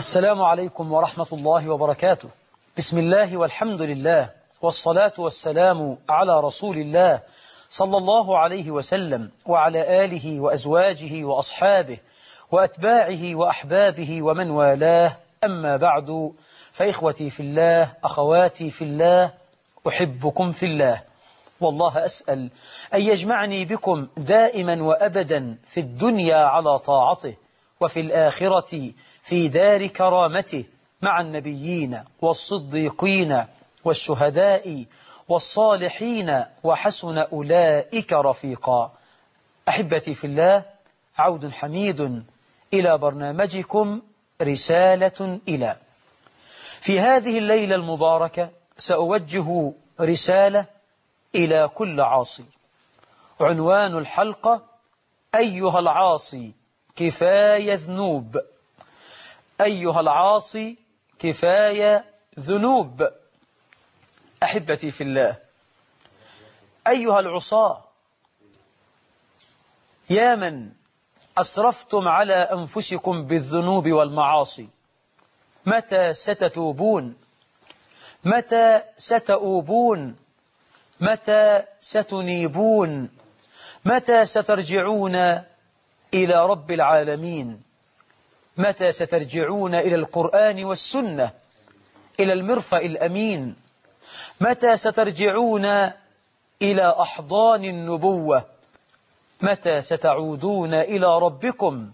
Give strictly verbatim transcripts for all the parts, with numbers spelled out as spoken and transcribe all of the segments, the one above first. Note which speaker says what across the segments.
Speaker 1: السلام عليكم ورحمة الله وبركاته. بسم الله والحمد لله والصلاة والسلام على رسول الله صلى الله عليه وسلم وعلى آله وأزواجه وأصحابه وأتباعه وأحبابه ومن والاه، أما بعد، فإخوتي في الله، أخواتي في الله، أحبكم في الله، والله أسأل أن يجمعني بكم دائما وأبدا في الدنيا على طاعته، وفي الآخرة في دار كرامته مع النبيين والصديقين والشهداء والصالحين وحسن أولئك رفيقا. أحبتي في الله، عود حميد إلى برنامجكم رسالة إلى. في هذه الليلة المباركة سأوجه رسالة إلى كل عاصي. عنوان الحلقة: أيها العاصي كفاية ذنوب. أيها العاصي كفاية ذنوب. أحبتي في الله، أيها العصاة، يا من أسرفتم على أنفسكم بالذنوب والمعاصي، متى ستتوبون؟ متى ستؤوبون؟ متى ستنيبون؟ متى سترجعون إلى رب العالمين؟ متى سترجعون إلى القرآن والسنة، إلى المرفأ الأمين؟ متى سترجعون إلى أحضان النبوة؟ متى ستعودون إلى ربكم؟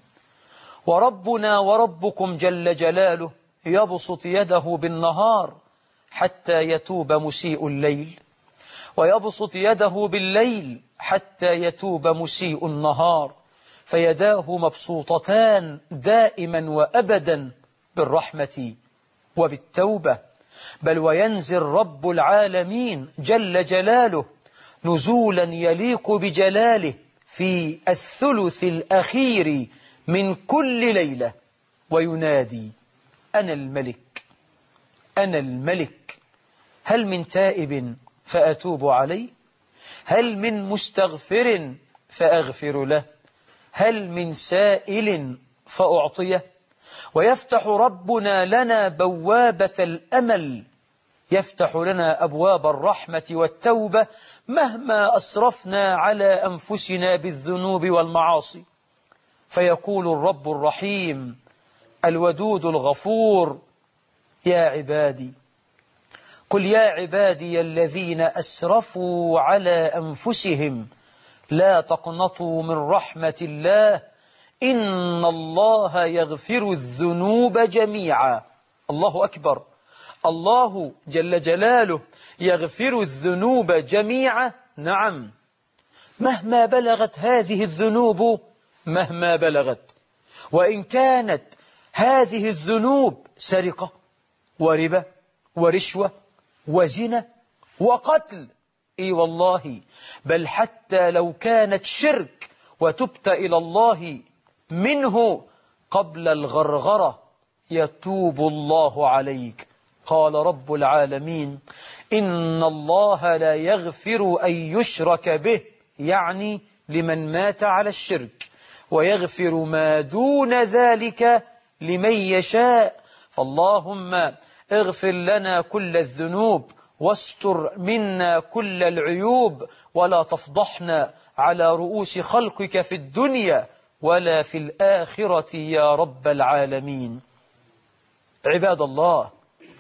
Speaker 1: وربنا وربكم جل جلاله يبسط يده بالنهار حتى يتوب مسيء الليل، ويبسط يده بالليل حتى يتوب مسيء النهار، فيداه مبسوطتان دائما وأبدا بالرحمة وبالتوبة. بل وينزل رب العالمين جل جلاله نزولا يليق بجلاله في الثلث الأخير من كل ليلة وينادي: أنا الملك، أنا الملك، هل من تائب فأتوب عليه؟ هل من مستغفر فأغفر له؟ هل من سائل فأعطيه؟ ويفتح ربنا لنا بوابة الأمل، يفتح لنا أبواب الرحمة والتوبة مهما أسرفنا على أنفسنا بالذنوب والمعاصي. فيقول الرب الرحيم الودود الغفور: يا عبادي، قل يا عبادي الذين أسرفوا على أنفسهم لا تقنطوا من رحمة الله إن الله يغفر الذنوب جميعا. الله أكبر، الله جل جلاله يغفر الذنوب جميعا. نعم، مهما بلغت هذه الذنوب، مهما بلغت، وإن كانت هذه الذنوب سرقة وربا ورشوة وزنا وقتل، إي والله، بل حتى لو كانت شرك وتبت إلى الله منه قبل الغرغرة يتوب الله عليك. قال رب العالمين: إن الله لا يغفر أن يشرك به، يعني لمن مات على الشرك، ويغفر ما دون ذلك لمن يشاء. فاللهم اغفر لنا كل الذنوب، واستر منا كل العيوب، ولا تفضحنا على رؤوس خلقك في الدنيا ولا في الآخرة يا رب العالمين. عباد الله،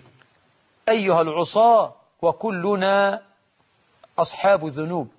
Speaker 1: أيها العصاة، وكلنا أصحاب ذنوب،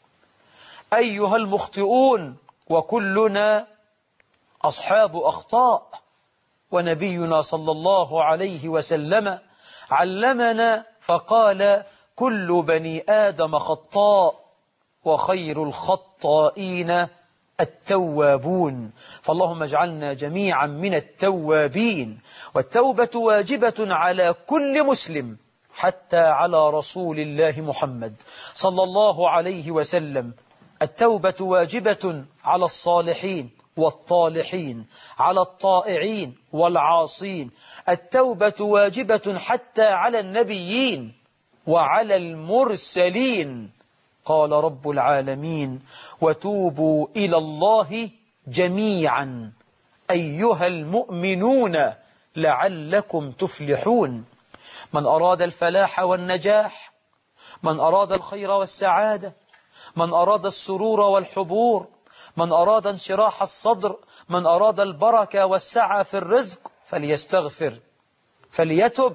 Speaker 1: أيها المخطئون، وكلنا أصحاب أخطاء، ونبينا صلى الله عليه وسلم علمنا فقال: كل بني آدم خطاء وخير الخطائين التوابون. فاللهم اجعلنا جميعا من التوابين. والتوبة واجبة على كل مسلم، حتى على رسول الله محمد صلى الله عليه وسلم. التوبة واجبة على الصالحين والطالحين، على الطائعين والعاصين. التوبة واجبة حتى على النبيين وعلى المرسلين. قال رب العالمين: وتوبوا إلى الله جميعا أيها المؤمنون لعلكم تفلحون. من أراد الفلاح والنجاح، من أراد الخير والسعادة، من أراد السرور والحبور، من أراد انشراح الصدر، من أراد البركة والسعة في الرزق، فليستغفر، فليتب،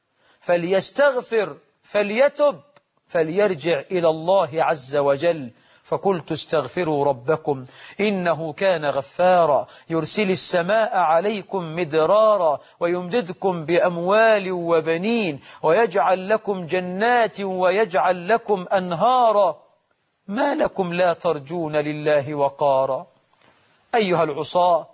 Speaker 1: فليستغفر، فليتب، فليرجع إلى الله عز وجل. فقلت استغفروا ربكم إنه كان غفارا يرسل السماء عليكم مدرارا ويمددكم بأموال وبنين ويجعل لكم جنات ويجعل لكم أنهارا ما لكم لا ترجون لله وقارا. أيها العصاة،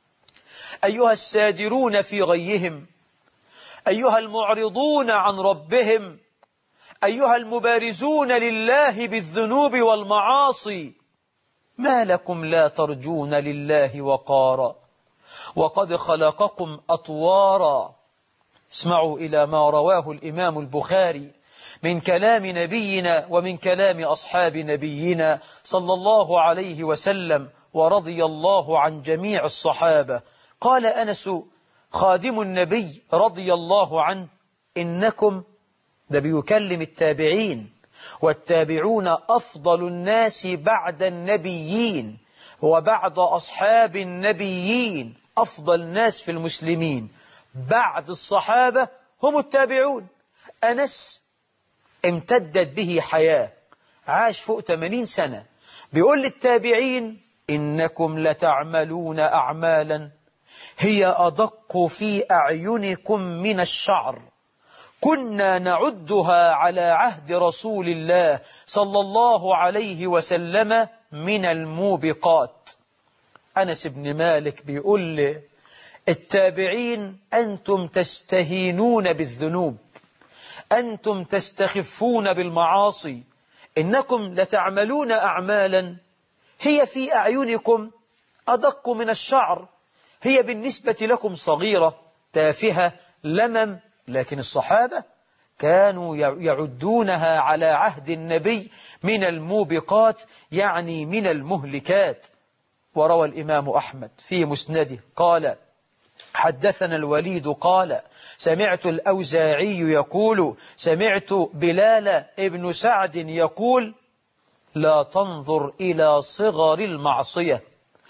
Speaker 1: أيها السادرون في غيهم، أيها المعرضون عن ربهم، أيها المبارزون لله بالذنوب والمعاصي، ما لكم لا ترجون لله وقارا وقد خلقكم أطوارا. اسمعوا إلى ما رواه الإمام البخاري من كلام نبينا ومن كلام أصحاب نبينا صلى الله عليه وسلم ورضي الله عن جميع الصحابة. قال أنس خادم النبي رضي الله عنه: إنكم، ده بيكلم التابعين، والتابعون أفضل الناس بعد النبيين وبعد أصحاب النبيين، أفضل الناس في المسلمين بعد الصحابة هم التابعون. أنس امتدت به حياة، عاش فوق ثمانين سنة، بيقول للتابعين: إنكم لتعملون أعمالا هي أدق في أعينكم من الشعر كنا نعدها على عهد رسول الله صلى الله عليه وسلم من الموبقات. أنس بن مالك بيقول التابعين: أنتم تستهينون بالذنوب، أنتم تستخفون بالمعاصي، إنكم لتعملون أعمالا هي في أعينكم أدق من الشعر، هي بالنسبة لكم صغيرة تافهة لمم، لكن الصحابة كانوا يعدونها على عهد النبي من الموبقات، يعني من المهلكات. وروى الإمام أحمد في مسنده قال: حدثنا الوليد قال: سمعت الأوزاعي يقول: سمعت بلال ابن سعد يقول: لا تنظر إلى صغر المعصية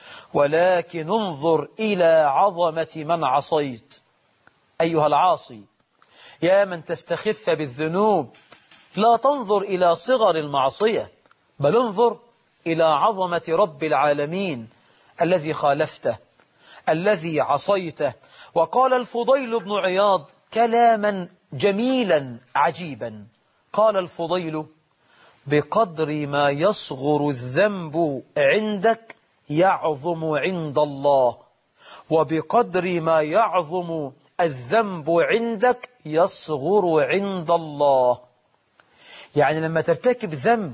Speaker 1: ولكن انظر إلى عظمة من عصيت. أيها العاصي، يا من تستخف بالذنوب، لا تنظر إلى صغر المعصية، بل انظر إلى عظمة رب العالمين الذي خالفته، الذي عصيته. وقال الفضيل بن عياض كلاما جميلا عجيبا، قال الفضيل: بقدر ما يصغر الذنب عندك يعظم عند الله، وبقدر ما يعظم الذنب عندك يصغر عند الله. يعني لما ترتكب ذنب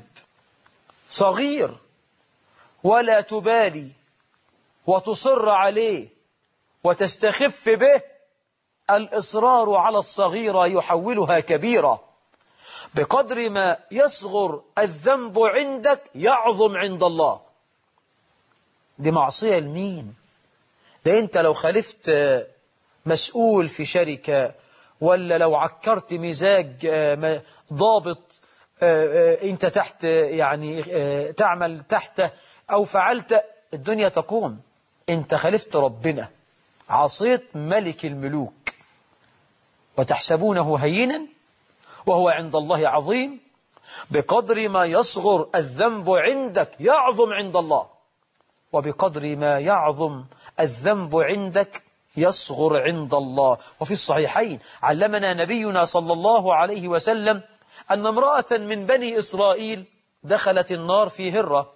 Speaker 1: صغير ولا تبالي وتصر عليه وتستخف به، الإصرار على الصغيرة يحولها كبيرة. بقدر ما يصغر الذنب عندك يعظم عند الله. دي معصية لمين؟ ده انت لو خالفت مسؤول في شركة، ولا لو عكرت مزاج ضابط انت تحت، يعني تعمل تحته، او فعلت، الدنيا تقوم. انت خالفت ربنا، عصيت ملك الملوك، وتحسبونه هينا وهو عند الله عظيم. بقدر ما يصغر الذنب عندك يعظم عند الله، وبقدر ما يعظم الذنب عندك يصغر عند الله. وفي الصحيحين علمنا نبينا صلى الله عليه وسلم أن امرأة من بني إسرائيل دخلت النار في هرة.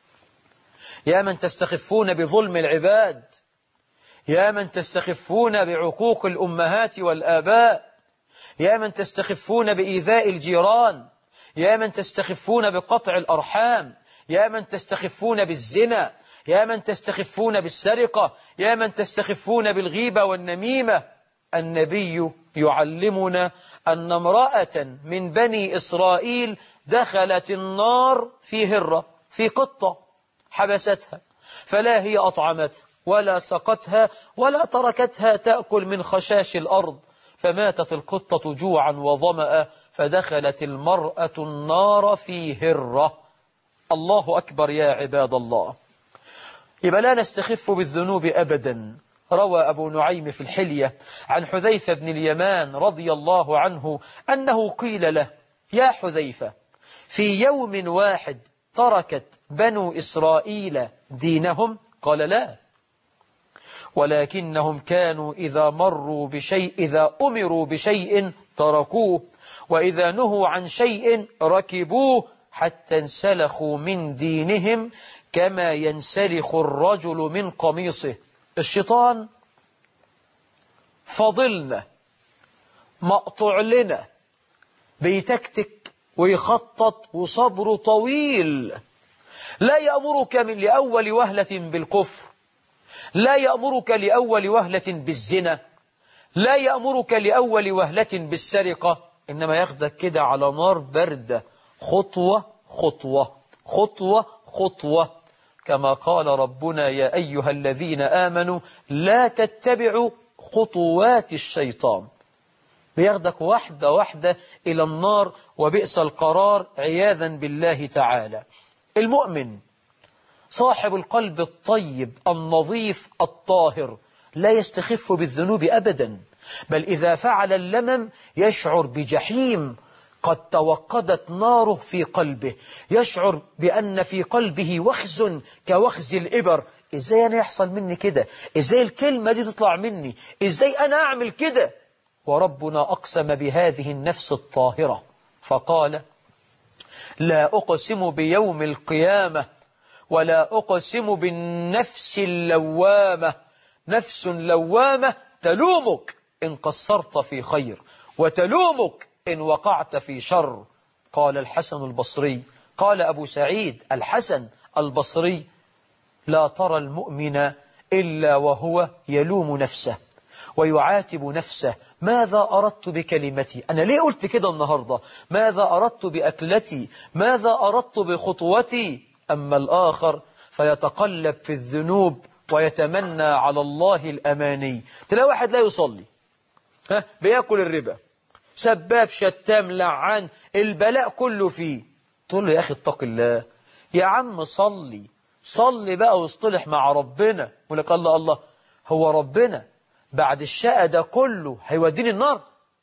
Speaker 1: يا من تستخفون بظلم العباد، يا من تستخفون بعقوق الأمهات والآباء، يا من تستخفون بإيذاء الجيران، يا من تستخفون بقطع الأرحام، يا من تستخفون بالزنا، يا من تستخفون بالسرقة، يا من تستخفون بالغيبة والنميمة. النبي يعلمنا أن امرأة من بني إسرائيل دخلت النار في هرة، في قطة حبستها، فلا هي أطعمتها ولا سقتها ولا تركتها تأكل من خشاش الأرض، فماتت القطة جوعا وظمأ، فدخلت المرأة النار في هرة. الله أكبر يا عباد الله. يبقى لا نستخف بالذنوب أبدا. روى أبو نعيم في الحلية عن حذيفة بن اليمان رضي الله عنه أنه قيل له: يا حذيفة، في يوم واحد تركت بنو إسرائيل دينهم؟ قال: لا، ولكنهم كانوا إذا مروا بشيء إذا أمروا بشيء تركوه، وإذا نهوا عن شيء ركبوه، حتى انسلخوا من دينهم كما ينسلخ الرجل من قميصه. الشيطان فضلنا مقطع لنا، بيتكتك ويخطط وصبره طويل. لا يأمرك من لأول وهلة بالكفر، لا يأمرك لأول وهلة بالزنا، لا يأمرك لأول وهلة بالسرقة، إنما ياخدك كده على نار باردة، خطوة خطوة خطوة خطوة، كما قال ربنا: يا أيها الذين آمنوا لا تتبعوا خطوات الشيطان. بياخدك واحدة واحدة إلى النار، وبئس القرار عياذا بالله تعالى. المؤمن صاحب القلب الطيب النظيف الطاهر لا يستخف بالذنوب أبدا، بل إذا فعل اللمم يشعر بجحيم قد توقدت ناره في قلبه، يشعر بأن في قلبه وخز كوخز الإبر. إزاي أنا يحصل مني كده؟ إزاي الكلمة دي تطلع مني؟ إزاي أنا أعمل كده؟ وربنا أقسم بهذه النفس الطاهرة فقال: لا أقسم بيوم القيامة ولا أقسم بالنفس اللوامة. نفس لوامة تلومك إن قصرت في خير، وتلومك إن وقعت في شر. قال الحسن البصري، قال أبو سعيد الحسن البصري: لا ترى المؤمن إلا وهو يلوم نفسه ويعاتب نفسه: ماذا أردت بكلمتي؟ أنا ليه قلت كده النهاردة؟ ماذا أردت بأكلتي؟ ماذا أردت بخطوتي؟ أما الآخر فيتقلب في الذنوب ويتمنى على الله الأماني. تلاقي واحد لا يصلي، ها بيأكل الربا، سباب شتام لعان، البلاء كله فيه. تقول له: يا أخي اتق الله، يا عم صلي صلي بقى واصطلح مع ربنا. يقول لك: الله الله، هو ربنا بعد الشقى ده كله هيوديني النار؟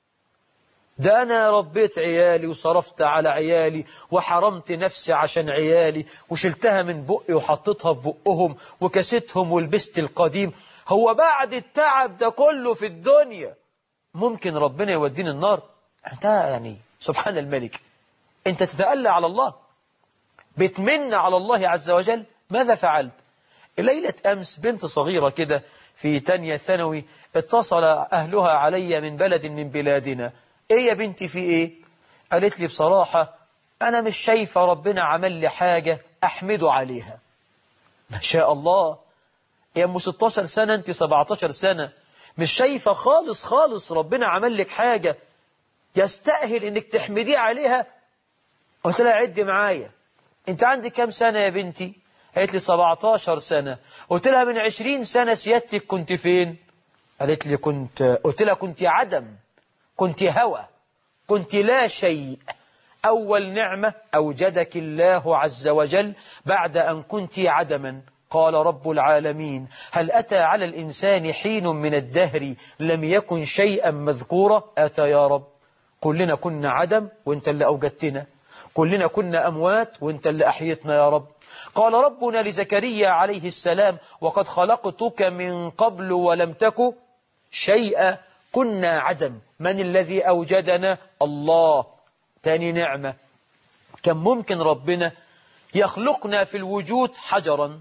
Speaker 1: ده أنا ربيت عيالي وصرفت على عيالي وحرمت نفسي عشان عيالي وشلتها من بقي وحطيتها في بقهم وكسيتهم ولبست القديم. هو بعد التعب ده كله في الدنيا ممكن ربنا يوديني النار؟ انت يعني سبحان الملك، انت تتألى على الله، بتمن على الله عز وجل. ماذا فعلت؟ ليلة أمس بنت صغيرة كده في تانية ثانوي اتصل أهلها علي من بلد من بلادنا: إيه يا بنتي في إيه؟ قالت لي: بصراحة أنا مش شايفة ربنا عمل لي حاجة أحمده عليها. ما شاء الله يا أم ستاشر سنة، أنت سبعتاشر سنة، مش شايفة خالص خالص ربنا عمل لك حاجة يستأهل إنك تحمديه عليها؟ قلت لها: عدي معايا، أنت عندك كام سنة يا بنتي؟ قالت لي: سبعتاشر سنة. قلت لها: من عشرين سنة سيادتك كنت فين؟ قالت لي: كنت قلت لها: كنت عدم، كنت هوى، كنت لا شيء. أول نعمة أوجدك الله عز وجل بعد أن كنت عدما. قال رب العالمين: هل أتى على الإنسان حين من الدهر لم يكن شيئا مذكورا؟ أتى يا رب. كلنا كنا عدم وانت اللي أوجدتنا، كلنا كنا أموات وانت اللي أحيتنا يا رب. قال ربنا لزكريا عليه السلام: وقد خلقتك من قبل ولم تك شيئا. كنا عدم، من الذي أوجدنا؟ الله. تاني نعمة، كم ممكن ربنا يخلقنا في الوجود حجرا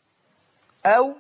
Speaker 1: أو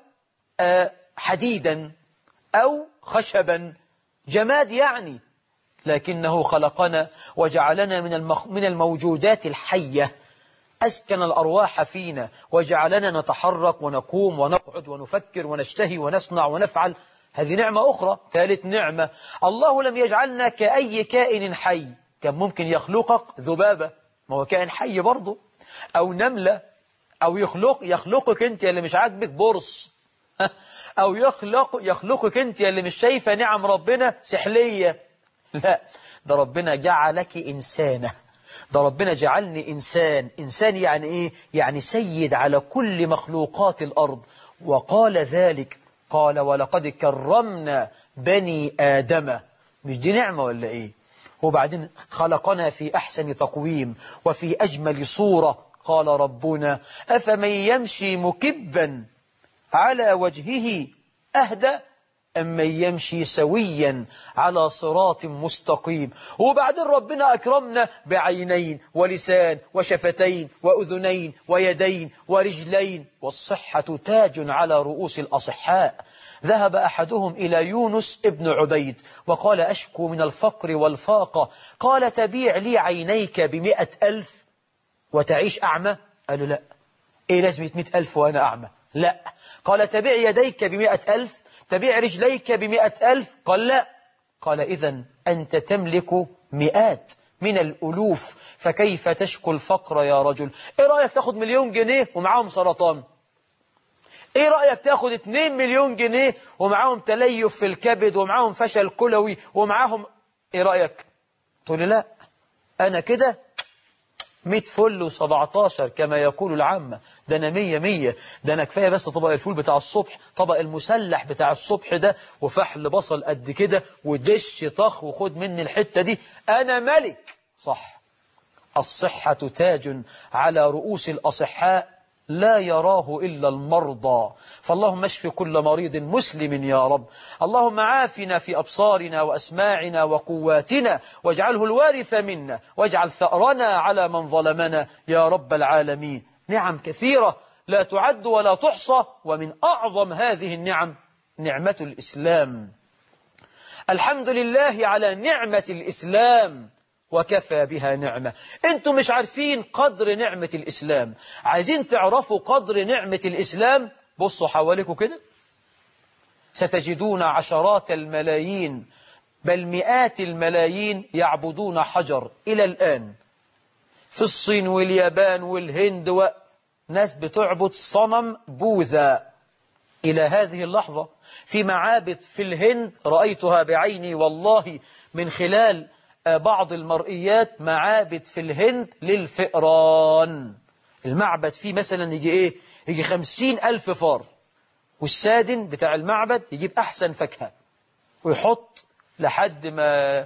Speaker 1: حديدا أو خشبا، جماد يعني، لكنه خلقنا وجعلنا من المخ... من الموجودات الحية، أسكن الأرواح فينا وجعلنا نتحرك ونقوم ونقعد ونفكر ونشتهي ونصنع ونفعل. هذه نعمة أخرى. ثالث نعمة، الله لم يجعلنا كأي كائن حي. كان ممكن يخلقك ذبابة، ما هو كائن حي برضه، أو نملة، أو يخلق يخلقك أنت اللي مش عاجبك برص، أو يخلق يخلقك أنت اللي مش شايفة نعم ربنا سحلية. لا، ده ربنا جعلك إنسانة، ده ربنا جعلني إنسان. إنسان يعني إيه؟ يعني سيد على كل مخلوقات الأرض. وقال ذلك، قال ولقد كرمنا بني آدم. مش دي نعمة ولا إيه؟ وبعدين خلقنا في أحسن تقويم وفي أجمل صورة. قال ربنا أفمن يمشي مكبا على وجهه أهدى أمن يمشي سويا على صراط مستقيم. وبعدين ربنا أكرمنا بعينين ولسان وشفتين وأذنين ويدين ورجلين. والصحة تاج على رؤوس الأصحاء. ذهب أحدهم إلى يونس ابن عبيد وقال أشكو من الفقر والفاقة. قال تبيع لي عينيك بمئة ألف وتعيش أعمى؟ قالوا لا. إيه لازمة مئة ألف وأنا أعمى؟ لا. قال تبيع يديك بمئة ألف، تبيع رجليك بمئة ألف؟ قال لا. قال إذن أنت تملك مئات من الألوف فكيف تشكو الفقر يا رجل؟ إيه رأيك تاخد مليون جنيه ومعاهم سرطان؟ إيه رأيك تاخد اتنين مليون جنيه ومعاهم تليف في الكبد ومعاهم فشل كلوي ومعاهم إيه رأيك؟ تقول لا، أنا كده مئة فل وسبعتاشر كما يقول العامة. ده أنا مية مية. ده أنا كفاية بس طبق الفول بتاع الصبح، طبق المسلح بتاع الصبح ده، وفحل بصل قد كده ودش طخ وخد مني الحتة دي، أنا ملك. صح. الصحة تاج على رؤوس الأصحاء لا يراه إلا المرضى. فاللهم اشف كل مريض مسلم يا رب. اللهم عافنا في أبصارنا وأسماعنا وقواتنا، واجعله الوارث منا، واجعل ثأرنا على من ظلمنا يا رب العالمين. نعم كثيرة لا تعد ولا تحصى، ومن أعظم هذه النعم نعمة الإسلام. الحمد لله على نعمة الإسلام وكفى بها نعمة. انتم مش عارفين قدر نعمة الإسلام. عايزين تعرفوا قدر نعمة الإسلام؟ بصوا حواليكم كده، ستجدون عشرات الملايين بل مئات الملايين يعبدون حجر إلى الآن. في الصين واليابان والهند وناس بتعبد صنم بوذا إلى هذه اللحظة. في معابد في الهند رأيتها بعيني والله من خلال بعض المرئيات، معابد في الهند للفئران. المعبد فيه مثلا يجي ايه يجي خمسين ألف فار، والسادن بتاع المعبد يجيب أحسن فاكهة ويحط لحد ما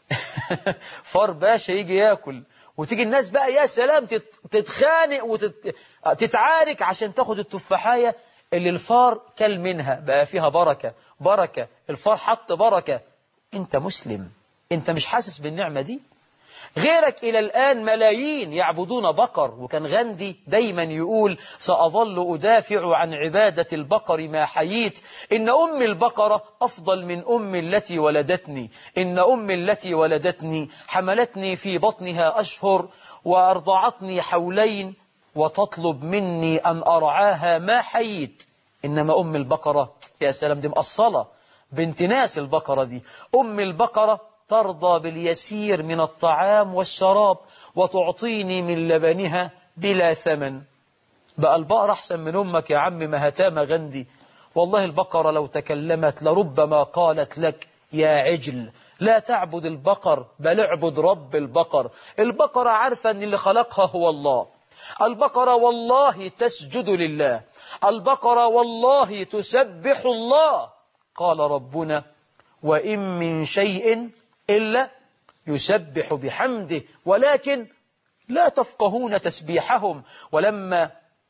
Speaker 1: فار باشا يجي ياكل، وتيجي الناس بقى يا سلام تتخانق وتتعارك عشان تاخد التفاحية اللي الفار كل منها، بقى فيها بركة بركة الفار حط بركة. انت مسلم، انت مش حاسس بالنعمة دي. غيرك إلى الآن ملايين يعبدون بقر. وكان غاندي دايما يقول سأظل أدافع عن عبادة البقر ما حييت. إن أم البقرة أفضل من أم التي ولدتني. إن أم التي ولدتني حملتني في بطنها أشهر وأرضعتني حولين وتطلب مني أن أرعاها ما حييت. إنما أم البقرة يا سلام دي مقصلة بنت ناس. البقرة دي أم البقرة ترضى باليسير من الطعام والشراب وتعطيني من لبنها بلا ثمن. بقى البقرة أحسن من أمك يا عم مهتامة غندي. والله البقرة لو تكلمت لربما قالت لك يا عجل لا تعبد البقر بل اعبد رب البقر. البقرة عارفة أن اللي خلقها هو الله. البقرة والله تسجد لله. البقرة والله تسبح الله. قال ربنا وإن من شيء إلا يسبح بحمده ولكن لا تفقهون تسبيحهم. ولما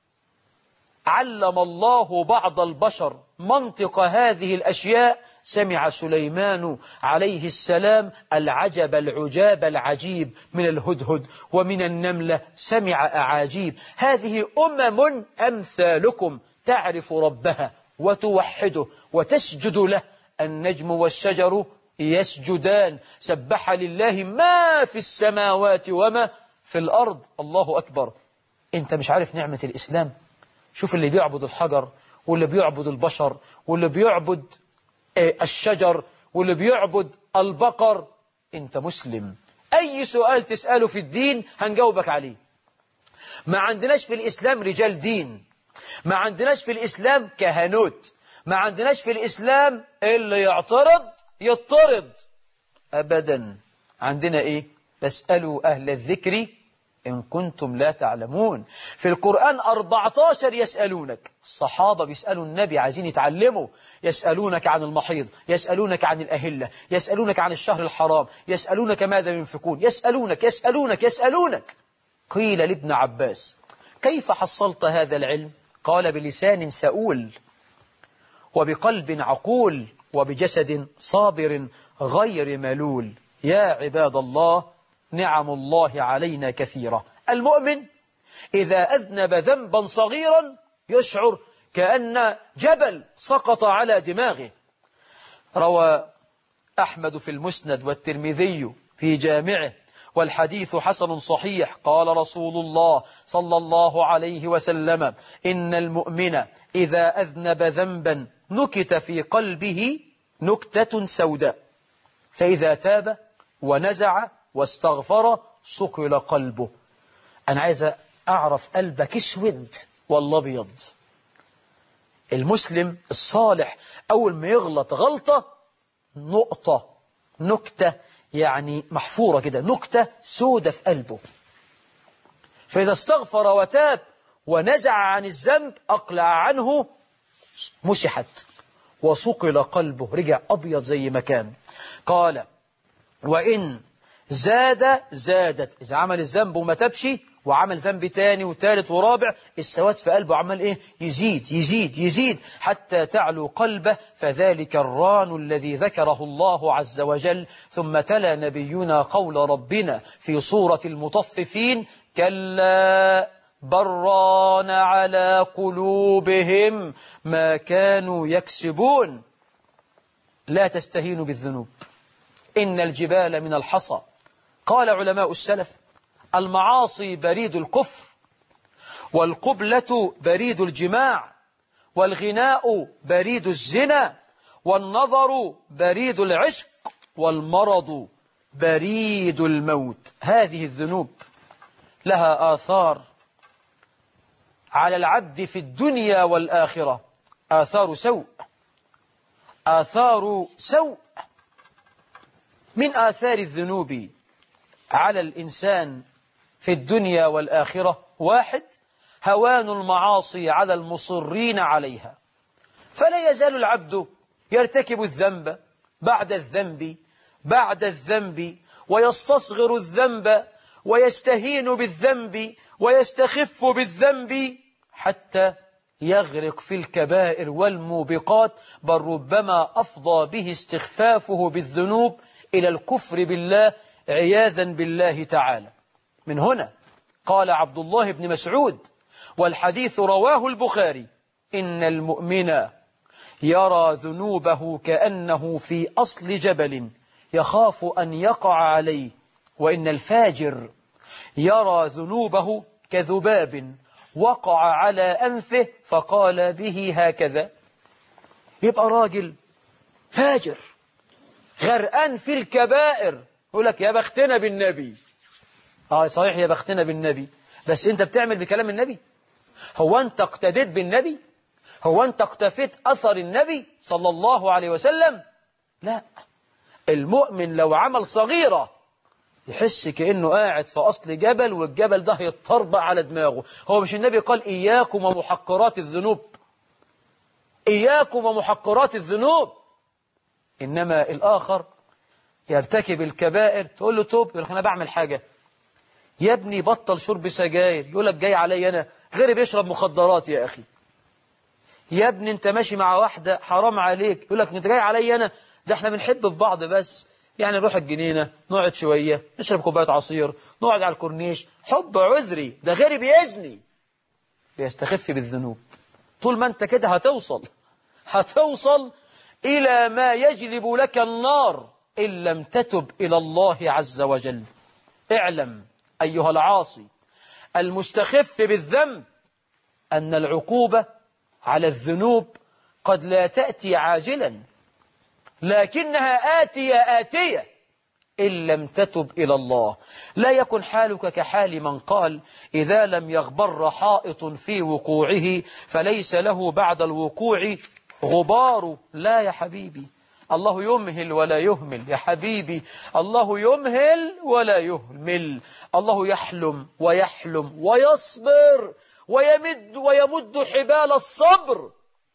Speaker 1: علم الله بعض البشر منطق هذه الأشياء سمع سليمان عليه السلام العجب العجاب العجيب من الهدهد ومن النملة سمع أعاجيب. هذه أمم أمثالكم تعرف ربها وتوحده وتسجد له. النجم والشجر يسجدان سبح لله ما في السماوات وما في الأرض. الله أكبر. أنت مش عارف نعمة الإسلام؟ شوف اللي بيعبد الحجر واللي بيعبد البشر واللي بيعبد الشجر واللي بيعبد البقر. أنت مسلم. أي سؤال تسأله في الدين هنجاوبك عليه. ما عندناش في الإسلام رجال دين، ما عندناش في الإسلام كهنوت، ما عندناش في الإسلام اللي يعترض يطرد أبدا. عندنا إيه؟ فاسألوا أهل الذكر إن كنتم لا تعلمون. في القرآن أربعة عشر يسألونك. الصحابة بيسألوا النبي عايزين يتعلموا. يسألونك عن المحيض، يسألونك عن الأهلة، يسألونك عن الشهر الحرام، يسألونك ماذا ينفقون، يسألونك يسألونك يسألونك. قيل لابن عباس كيف حصلت هذا العلم؟ قال بلسان سؤول وبقلب عقول وبجسد صابر غير ملول. يا عباد الله، نعم الله علينا كثيرة. المؤمن إذا أذنب ذنبا صغيرا يشعر كأن جبل سقط على دماغه. روى أحمد في المسند والترمذي في جامعه والحديث حسن صحيح قال رسول الله صلى الله عليه وسلم إن المؤمن إذا أذنب ذنبا نكت في قلبه نكتة سوداء فإذا تاب ونزع واستغفر صقل قلبه. أنا عايز أعرف قلبك اسود والله بيض. المسلم الصالح أول ما يغلط غلطة نقطة نكتة يعني محفورة كده نكتة سودة في قلبه، فإذا استغفر وتاب ونزع عن الذنب أقلع عنه مسحت وصقل قلبه رجع أبيض زي ما كان. قال وإن زاد زادت. إذا عمل الذنب وما تبشي وعمل ذنب تاني وثالث ورابع السواد في قلبه عمل إيه؟ يزيد يزيد يزيد حتى تعلو قلبه، فذلك الران الذي ذكره الله عز وجل. ثم تلا نبينا قول ربنا في سورة المطففين كلا بران على قلوبهم ما كانوا يكسبون. لا تستهينوا بالذنوب إن الجبال من الحصى. قال علماء السلف المعاصي بريد الكفر، والقبلة بريد الجماع، والغناء بريد الزنا، والنظر بريد العشق، والمرض بريد الموت. هذه الذنوب لها آثار على العبد في الدنيا والآخرة، آثار سوء آثار سوء. من آثار الذنوب على الإنسان في الدنيا والآخرة واحد هوان المعاصي على المصرين عليها، فلا يزال العبد يرتكب الذنب بعد الذنب بعد الذنب ويستصغر الذنب ويستهين بالذنب ويستخف بالذنب حتى يغرق في الكبائر والموبقات، بل ربما أفضى به استخفافه بالذنوب إلى الكفر بالله عياذا بالله تعالى. من هنا قال عبد الله بن مسعود والحديث رواه البخاري إن المؤمن يرى ذنوبه كأنه في أصل جبل يخاف أن يقع عليه، وإن الفاجر يرى ذنوبه كذباب وقع على أنفه فقال به هكذا. يبقى راجل فاجر غرقان في الكبائر يقول لك يا بختنا بالنبي. آه صحيح يا بختنا بالنبي، بس أنت بتعمل بكلام النبي؟ هو أنت اقتديت بالنبي؟ هو أنت اقتفيت أثر النبي صلى الله عليه وسلم؟ لا. المؤمن لو عمل صغيرة يحس كأنه قاعد في أصل جبل والجبل ده يتطربق على دماغه. هو مش النبي قال إياكم ومحقرات الذنوب؟ إياكم ومحقرات الذنوب. إنما الآخر يرتكب الكبائر تقول له توب، يقول لك أنا بعمل حاجة. يا ابني بطل شرب سجاير، يقول لك جاي علي أنا، غيري بيشرب مخدرات يا أخي. يا ابني أنت ماشي مع واحدة حرام عليك، يقول لك أنت جاي علي أنا، ده احنا بنحب في بعض بس يعني نروح الجنينة نقعد شوية نشرب كوباية عصير نقعد على الكورنيش، حب عذري، ده غيري بيزني. بيستخف بالذنوب. طول ما أنت كده هتوصل هتوصل إلى ما يجلب لك النار إن لم تتب إلى الله عز وجل. اعلم أيها العاصي المستخف بالذنب أن العقوبة على الذنوب قد لا تأتي عاجلا، لكنها آتية آتية إن لم تتب إلى الله. لا يكن حالك كحال من قال إذا لم يغبر حائط في وقوعه فليس له بعد الوقوع غباره. لا يا حبيبي، الله يمهل ولا يهمل يا حبيبي، الله يمهل ولا يهمل. الله يحلم ويحلم ويصبر ويمد ويمد حبال الصبر،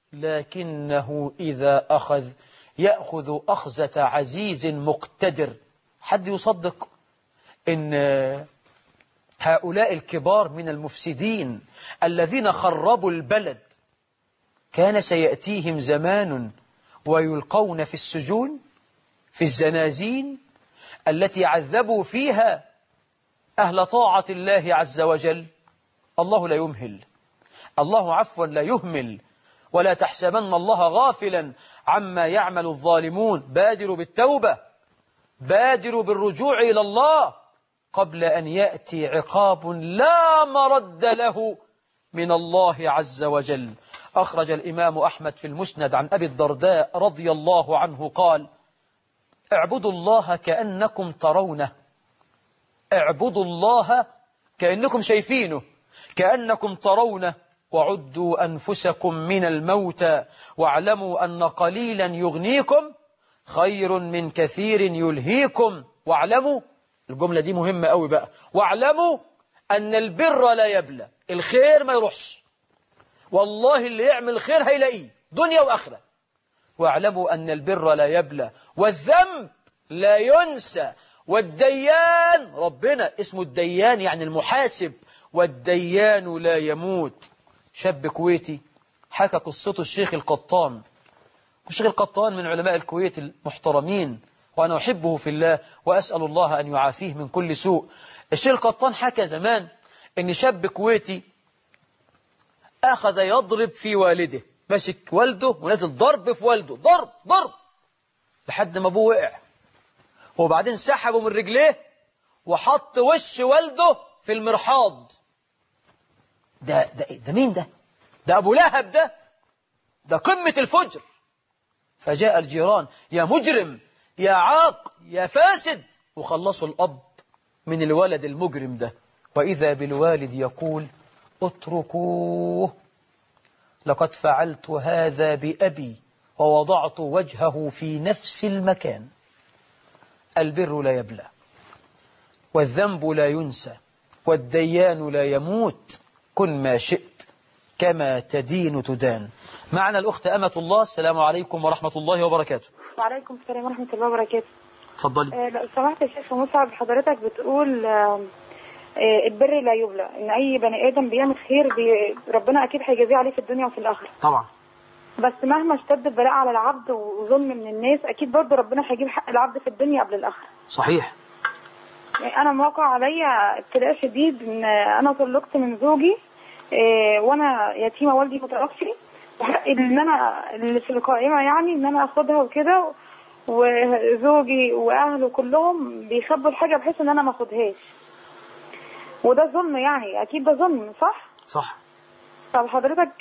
Speaker 1: لكنه إذا أخذ يأخذ أخذة عزيز مقتدر. حد يصدق إن هؤلاء الكبار من المفسدين الذين خربوا البلد كان سيأتيهم زمان ويلقون في السجون، في الزنازين التي عذبوا فيها أهل طاعة الله عز وجل؟ الله لا يمهل، الله عفوا لا يهمل. ولا تحسبن الله غافلا عما يعمل الظالمون. بادروا بالتوبة، بادروا بالرجوع إلى الله قبل أن يأتي عقاب لا مرد له من الله عز وجل. أخرج الإمام أحمد في المسند عن أبي الدرداء رضي الله عنه قال: اعبدوا الله كأنكم ترونه، اعبدوا الله كأنكم شايفينه، كأنكم ترونه، وعدوا أنفسكم من الموتى، واعلموا أن قليلا يغنيكم خير من كثير يلهيكم، واعلموا، الجملة دي مهمة قوي بقى، واعلموا أن البر لا يبلى، الخير ما يروحش، والله اللي يعمل خير هيلاقيه دنيا وآخرة. واعلموا أن البر لا يبلى، والذنب لا ينسى، والديان، ربنا اسمه الديان يعني المحاسب، والديان لا يموت. شاب كويتي حكى قصته الشيخ القطان، الشيخ القطان من علماء الكويت المحترمين، وأنا أحبه في الله وأسأل الله أن يعافيه من كل سوء. الشيخ القطان حكى زمان أن شاب كويتي أخذ يضرب في والده، مسك والده ونزل ضرب في والده، ضرب ضرب لحد ما أبوه وقع، وبعدين سحبه من رجليه وحط وش والده في المرحاض. ده ده ده مين ده؟ ده أبو لهب، ده ده قمة الفجر. فجاء الجيران: يا مجرم، يا عاق، يا فاسد، وخلصوا الأب من الولد المجرم ده. وإذا بالوالد يقول: اتركوه، لقد فعلت هذا بأبي ووضعت وجهه في نفس المكان. البر لا يبلى، والذنب لا ينسى، والديان لا يموت. كن ما شئت كما تدين تدان. معنا الأخت أمة الله. السلام عليكم ورحمة الله وبركاته.
Speaker 2: وعليكم السلام ورحمة الله وبركاته.
Speaker 1: تفضلي.
Speaker 2: آه لو سمحت يا شيخ مصعب، حضرتك بتقول آه آه البر لا يبلى، إن أي بني آدم بيعمل خير بي ربنا أكيد هيجازيه عليه في الدنيا وفي الآخرة.
Speaker 1: طبعا.
Speaker 2: بس مهما اشتد البلاء على العبد وظلم من الناس، أكيد برضه ربنا هيجيب حق العبد في الدنيا قبل الآخرة.
Speaker 1: صحيح.
Speaker 2: يعني أنا موقع عليا ابتلاء شديد، إن أنا طلقت من زوجي آه وأنا يتيمة، والدي متوفي، ان انا اللي في القائمه يعني ان انا اخدها وكده، وزوجي واهله كلهم بيخبوا الحاجه بحيث ان انا ما اخدهاش، وده ظلم يعني، اكيد ده ظلم، صح؟
Speaker 1: صح.
Speaker 2: طب حضرتك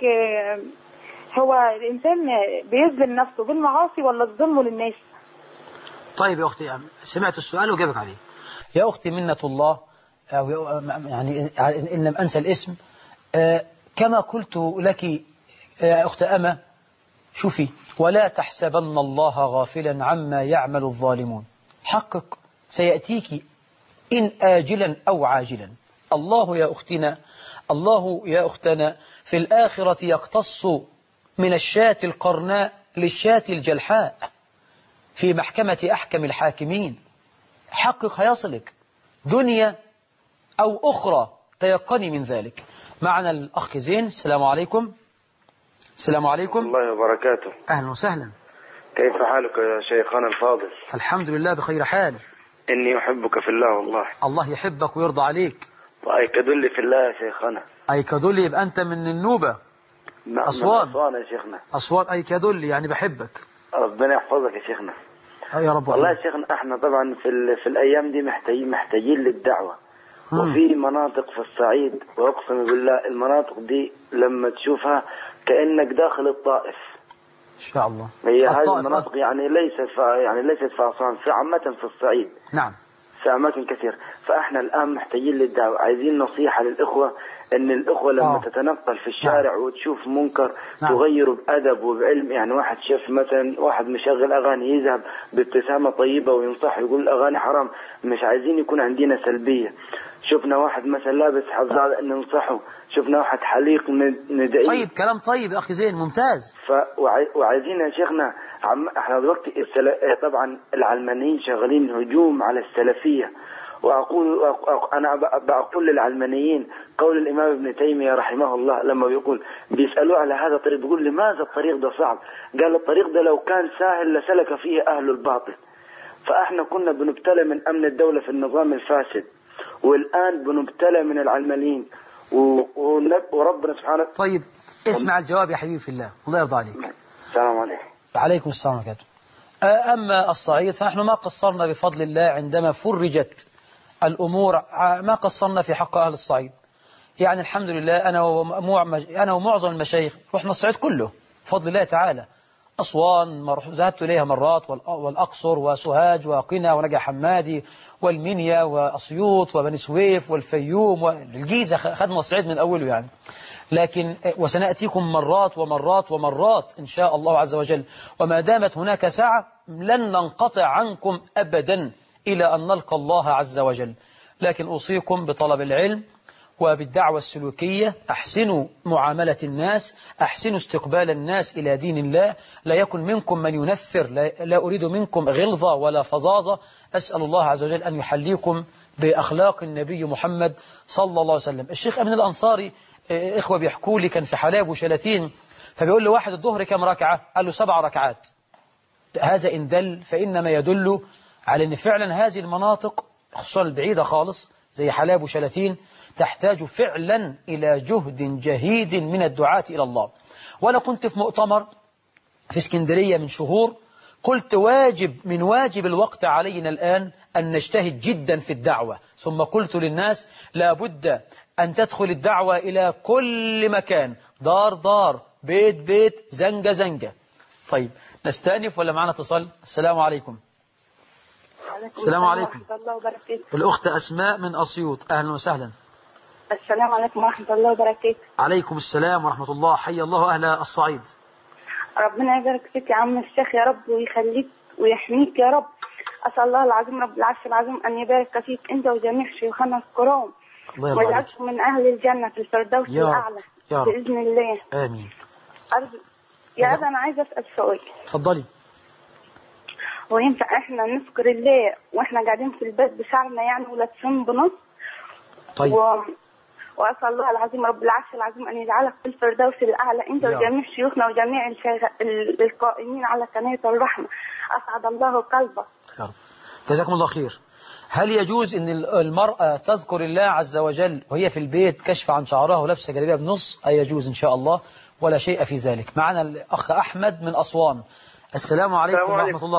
Speaker 2: هو الانسان بيظلم نفسه بالمعاصي ولا الظلم للناس؟
Speaker 1: طيب يا اختي، سمعت السؤال وجابك عليه. يا اختي منة الله، أو يعني ان لم انسى الاسم، كما قلت لك يا أخت أمة، شوفي: ولا تحسبن الله غافلا عما يعمل الظالمون. حقق سيأتيك إن آجلا أو عاجلا. الله يا أختنا، الله يا أختنا في الآخرة يقتص من الشاة القرناء للشاة الجلحاء في محكمة أحكم الحاكمين. حقق هيصلك دنيا أو أخرى، تيقني من ذلك. معنا الأخ زين. السلام عليكم. السلام عليكم.
Speaker 3: الله وبركاته.
Speaker 1: أهلا وسهلا.
Speaker 3: كيف حالك يا شيخنا الفاضل؟
Speaker 1: الحمد لله بخير حال.
Speaker 3: إني أحبك في الله والله.
Speaker 1: الله يحبك ويرضى عليك.
Speaker 3: وأيكدلي في الله يا شيخنا.
Speaker 1: أيكدلي يبقى أنت من النوبة. أسوان.
Speaker 3: أسوان يا شيخنا.
Speaker 1: أسوان. أيكدلي يعني بحبك.
Speaker 3: ربنا يحفظك يا شيخنا.
Speaker 1: يا رب.
Speaker 3: والله يا شيخنا احنا طبعا في في الأيام دي محتاجين محتاجين للدعوة. مم. وفي مناطق في الصعيد، وأقسم بالله المناطق دي لما تشوفها كأنك داخل الطائف.
Speaker 1: إن شاء الله.
Speaker 3: هي هذه المناطق يعني ليست في يعني ليست في أسوان، في عامة في الصعيد.
Speaker 1: نعم.
Speaker 3: في أماكن كثير. فإحنا الآن محتاجين للدعوة، عايزين نصيحة للإخوة أن الإخوة لما
Speaker 1: آه.
Speaker 3: تتنقل في الشارع نعم. وتشوف منكر نعم. تغيره بأدب وبعلم. يعني واحد شاف مثلا واحد مشغل أغاني يذهب بابتسامة طيبة وينصح يقول الأغاني حرام. مش عايزين يكون عندنا سلبية. شفنا واحد مثلا لابس حظاظ ننصحه، شفنا واحد حليق ندعيه.
Speaker 1: طيب كلام طيب يا أخي زين ممتاز.
Speaker 3: ف... وعايزين يا شيخنا عم... احنا دلوقتي السل... طبعا العلمانيين شغالين هجوم على السلفية. وأقول أنا بقول للعلمانيين قول الإمام ابن تيمية رحمه الله لما بيقول بيسألوه على هذا الطريق، بيقول لماذا الطريق ده صعب؟ قال الطريق ده لو كان سهل لسلك فيه أهل الباطل. فإحنا كنا بنبتلى من أمن الدولة في النظام الفاسد، والآن بنبتلى من العلمانيين و... وربنا سبحانه.
Speaker 1: طيب اسمع الجواب يا حبيبي في الله، الله يرضى عليك.
Speaker 3: السلام عليكم.
Speaker 1: وعليكم السلام ورحمة الله. أما الصعيد فنحن ما قصرنا بفضل الله عندما فرجت الأمور، ما قصرنا في حق أهل الصعيد. يعني الحمد لله أنا أنا ومعظم المشايخ رحنا الصعيد كله بفضل الله تعالى. أسوان ذهبت إليها مرات، والأقصر وسوهاج وقنا ونجع حمادي والمنيا وأسيوط وبني سويف والفيوم والجيزة، خدنا الصعيد من أوله يعني. لكن وسنأتيكم مرات ومرات ومرات إن شاء الله عز وجل، وما دامت هناك ساعة لن ننقطع عنكم أبدا إلى أن نلقى الله عز وجل. لكن أوصيكم بطلب العلم وبالدعوة السلوكية. أحسنوا معاملة الناس، أحسنوا استقبال الناس إلى دين الله. لا يكن منكم من ينفر، لا أريد منكم غلظة ولا فظاظة. أسأل الله عز وجل أن يحليكم بأخلاق النبي محمد صلى الله عليه وسلم. الشيخ أمين الأنصاري إخوة بيحكوا لي كان في حلاب وشلاتين، فبيقول له واحد الظهر كم ركعة؟ قال له سبع ركعات. هذا إن دل فإنما يدل على أن فعلا هذه المناطق خصوصا البعيدة خالص زي حلاب وشلاتين تحتاج فعلا إلى جهد جهيد من الدعاة إلى الله. وأنا كنت في مؤتمر في اسكندرية من شهور، قلت واجب من واجب الوقت علينا الآن أن نجتهد جدا في الدعوة. ثم قلت للناس لابد أن تدخل الدعوة إلى كل مكان، دار دار، بيت بيت، زنجة زنجة. طيب نستأنف ولا معنا اتصال؟ السلام عليكم. السلام عليكم. الأخت أسماء من أسيوط، أهلا وسهلا.
Speaker 2: السلام عليكم ورحمة الله وبركاته.
Speaker 1: عليكم السلام ورحمة الله. حي الله أهل الصعيد.
Speaker 2: ربنا يبارك فيك يا عم الشيخ يا رب، ويخليك ويحميك يا رب. أسأل الله العظيم رب العرش العظيم أن يبارك فيك أنت وجميع شيوخنا الكرام، ويجعلك من أهل الجنة في الفردوس الأعلى بإذن الله.
Speaker 1: آمين.
Speaker 2: أرجو يا أبا أنا عايزة أسأل سؤال.
Speaker 1: اتفضلي.
Speaker 2: وينفع إحنا نذكر الله وإحنا قاعدين في البيت بشعرنا يعني ولابسين بنص؟
Speaker 1: طيب.
Speaker 2: و... وأسأل الله العظيم رب العرش العظيم أن يجعلك في الفردوس الأعلى أنت وجميع شيوخنا وجميع الشيخ... القائمين على قناة الرحمة. أسعد الله قلبك
Speaker 1: يا رب. جزاكم الله خير. هل يجوز أن المرأة تذكر الله عز وجل وهي في البيت كشف عن شعرها ولابسة جلابية بنص؟ أي يجوز إن شاء الله ولا شيء في ذلك. معنا الأخ أحمد من أسوان. السلام عليكم السلام ورحمة الله.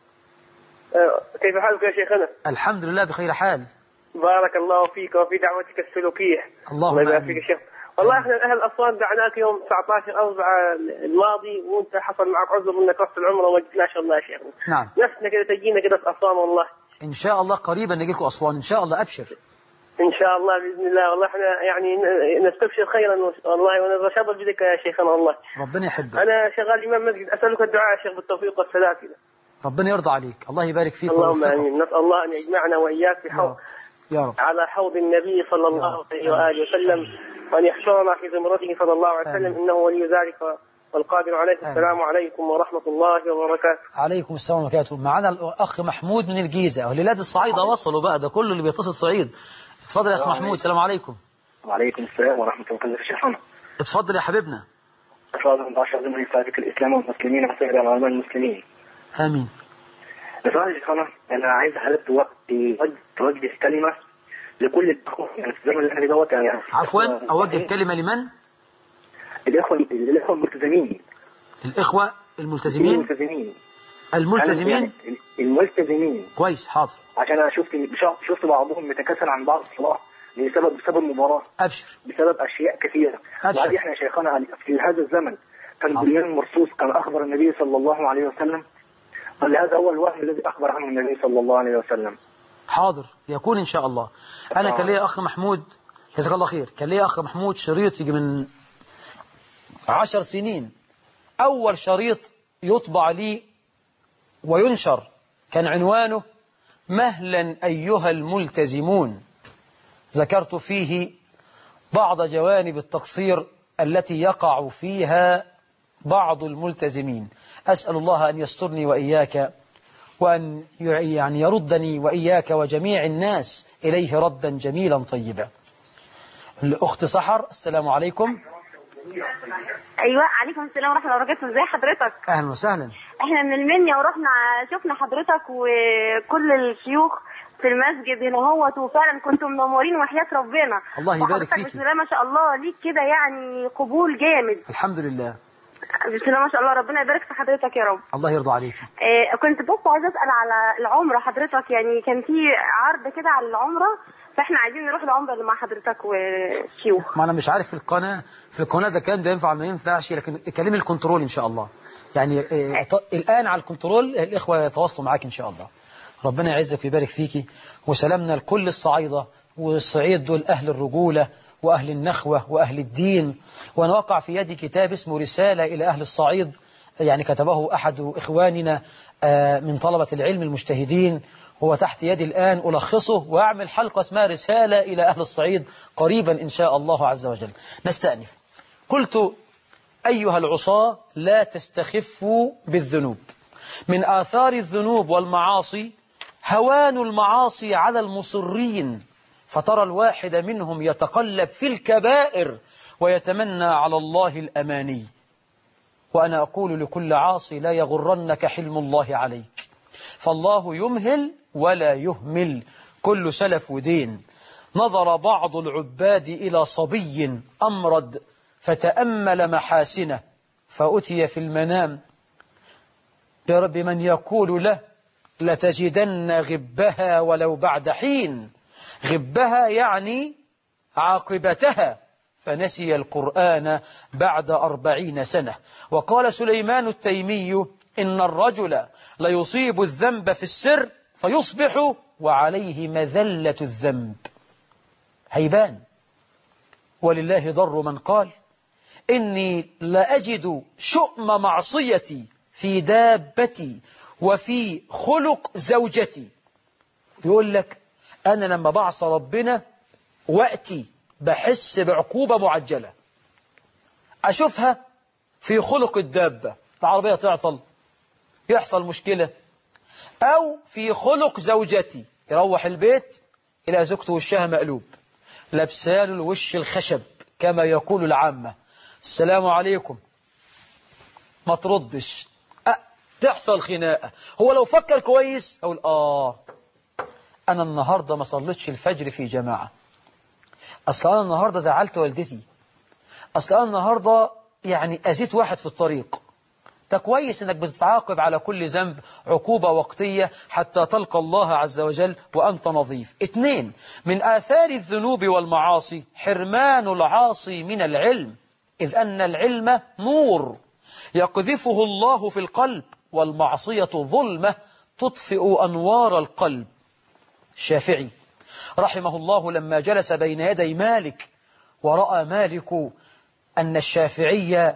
Speaker 4: أه كيف حالك يا شيخنا؟
Speaker 1: الحمد لله بخير حال.
Speaker 4: بارك الله فيك وفي دعوتك السلوكية.
Speaker 1: اللهم
Speaker 4: الله يبارك فيك يا شيخ. والله احنا اهل اسوان دعناك يوم تسعة عشر أربعة الماضي وانت حصل معك عذر انك رحت العمره وما جيتناش والله يا شيخ.
Speaker 1: نعم.
Speaker 4: نفسنا كده تجينا كده في اسوان والله.
Speaker 1: ان شاء الله قريبا نجي لكم اسوان ان شاء الله. ابشر.
Speaker 4: ان شاء الله باذن الله. والله احنا يعني نستبشر خيرا والله ونتشرف بك يا شيخنا والله.
Speaker 1: ربنا يحبك.
Speaker 4: انا شغال امام مسجد اسالك الدعاء يا شيخ بالتوفيق والسداد كده.
Speaker 1: ربنا يرضى عليك. الله يبارك فيك.
Speaker 4: اللهم امين. نسال الله ان يجمعنا واياك في حوض
Speaker 1: يا رب.
Speaker 4: على حوض النبي صلى الله عليه واله وسلم، وأن يحشرنا في زمرته صلى الله عليه وسلم. إنه ولي ذلك والقادر عليه. السلام عليكم ورحمة الله وبركاته.
Speaker 1: عليكم السلام ورحمة الله. معنا الأخ محمود من الجيزة. ولاد الصعيدة وصلوا بقى، ده كله اللي بيتصل صعيد. اتفضل يا أخ محمود. السلام عليكم.
Speaker 5: وعليكم السلام ورحمة الله وبركاته.
Speaker 1: اتفضل يا حبيبنا.
Speaker 5: أفضل بعشر ضمن يساعدك الإسلام والمسلمين وسائر العلماء المسلمين.
Speaker 1: آمين.
Speaker 5: بصراحة يا شيخنا أنا عايز حضرتك وقت توجه كلمة لكل الأخوة يعني في الزمن اللي احنا دوت يعني.
Speaker 1: عفوا أوجه كلمة لمن؟
Speaker 5: الإخوة الإخوة الملتزمين.
Speaker 1: الإخوة الملتزمين.
Speaker 5: الملتزمين.
Speaker 1: الملتزمين.
Speaker 5: الملتزمين.
Speaker 1: كويس حاضر.
Speaker 5: عشان أنا شفت شفت بعضهم متكاسل عن بعض الصلاة بسبب بسبب المباراة.
Speaker 1: أبشر.
Speaker 5: بسبب أشياء كثيرة. وهذه احنا شيخنا في هذا الزمن كان بنيان مرصوص كما أخبر النبي صلى الله عليه وسلم. قال هذا هو الوهم الذي أخبر عنه النبي صلى الله عليه وسلم.
Speaker 1: حاضر يكون إن شاء الله. أنا كان لي أخ محمود جزاك الله خير، كان لي أخ محمود شريط يجي من عشر سنين، أول شريط يطبع لي وينشر كان عنوانه مهلا أيها الملتزمون، ذكرت فيه بعض جوانب التقصير التي يقع فيها بعض الملتزمين. أسأل الله أن يسترني وإياك، وأن يعني يردني وإياك وجميع الناس إليه ردا جميلا طيبا. الأخت سحر، السلام عليكم.
Speaker 6: أيوة عليكم السلام ورحمة الله وبركاته. ازي حضرتك؟
Speaker 1: أهلا وسهلا.
Speaker 6: احنا من المنيا ورحنا شفنا حضرتك وكل الشيوخ في المسجد هنا هوت، وفعلا كنتم منورين وحياة ربنا.
Speaker 1: الله يبارك فيك.
Speaker 6: بسم الله ما شاء الله ليك كده يعني قبول جامد.
Speaker 1: الحمد لله.
Speaker 6: بسم الله ما شاء الله، ربنا يبارك في حضرتك يا رب.
Speaker 1: الله يرضى عليك.
Speaker 6: اه كنت بس عايزه اسال على العمره حضرتك، يعني كان في عرض كده على العمره، فاحنا عايزين نروح العمره اللي مع حضرتك والشيوخ.
Speaker 1: ما انا مش عارف في القناه في القناه ده كان ده ينفع ما ينفعش، لكن كلمي الكنترول ان شاء الله. يعني اه الان على الكنترول الاخوه يتواصلوا معاك ان شاء الله. ربنا يعزك ويبارك فيكي، وسلامنا لكل الصعايده، والصعيد دول اهل الرجوله وأهل النخوة وأهل الدين. وأنا وقع في يدي كتاب اسمه رسالة إلى أهل الصعيد، يعني كتبه أحد إخواننا من طلبة العلم المجتهدين، هو تحت يدي الآن ألخصه وأعمل حلقة اسمها رسالة إلى أهل الصعيد قريبا إن شاء الله عز وجل. نستأنف. قلت أيها العصاة لا تستخفوا بالذنوب. من آثار الذنوب والمعاصي هوان المعاصي على المصرين، فترى الواحد منهم يتقلب في الكبائر ويتمنى على الله الأماني. وأنا أقول لكل عاصي لا يغرنك حلم الله عليك، فالله يمهل ولا يهمل، كل سلف ودين. نظر بعض العباد إلى صبي أمرد فتأمل محاسنه، فأتي في المنام بمن يقول له لتجدن غبها ولو بعد حين. غبها يعني عاقبتها، فنسي القرآن بعد أربعين سنة. وقال سليمان التيمي إن الرجل ليصيب الذنب في السر فيصبح وعليه مذلة الذنب. هيبان. ولله ضر من قال إني لأجد شؤم معصيتي في دابتي وفي خلق زوجتي. يقول لك أنا لما بعصى ربنا وقتي بحس بعقوبة معجلة، أشوفها في خلق الدابة، العربية تعطل يحصل مشكلة، أو في خلق زوجتي، يروح البيت إلى زوجته وشها مقلوب، لابسان الوش الخشب كما يقول العامة، السلام عليكم، ما تردش، أه تحصل خناقة. هو لو فكر كويس أقول آه أنا النهاردة ما صليتش الفجر في جماعة، أصل أنا النهاردة زعلت والدتي، أصل أنا النهاردة يعني أذيت واحد في الطريق. ده كويس إنك بتتعاقب على كل ذنب عقوبة وقتية حتى تلقى الله عز وجل وأنت نظيف. اثنين، من آثار الذنوب والمعاصي حرمان العاصي من العلم، إذ أن العلم نور يقذفه الله في القلب، والمعصية ظلمة تطفئ أنوار القلب. الشافعي رحمه الله لما جلس بين يدي مالك ورأى مالك أن الشافعي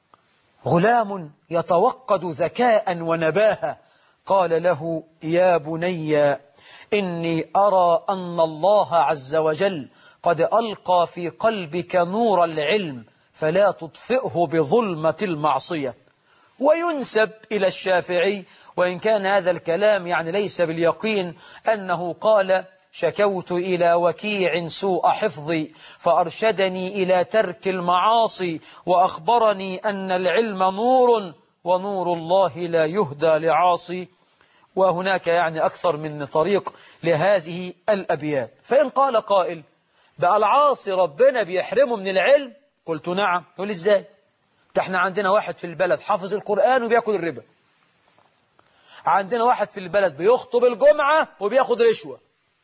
Speaker 1: غلام يتوقد ذكاء ونباهة، قال له يا بني إني أرى أن الله عز وجل قد ألقى في قلبك نور العلم فلا تطفئه بظلمة المعصية. وينسب إلى الشافعي، وإن كان هذا الكلام يعني ليس باليقين، أنه قال شكوت إلى وكيع سوء حفظي فأرشدني إلى ترك المعاصي وأخبرني أن العلم نور ونور الله لا يهدى لعاصي. وهناك يعني أكثر من طريق لهذه الأبيات. فإن قال قائل بقى العاصي ربنا بيحرمه من العلم، قلت نعم. يقول إزاي؟ احنا عندنا واحد في البلد حافظ القرآن وبيأكل الربا، عندنا واحد في البلد بيخطب الجمعة وبياخد رشوة،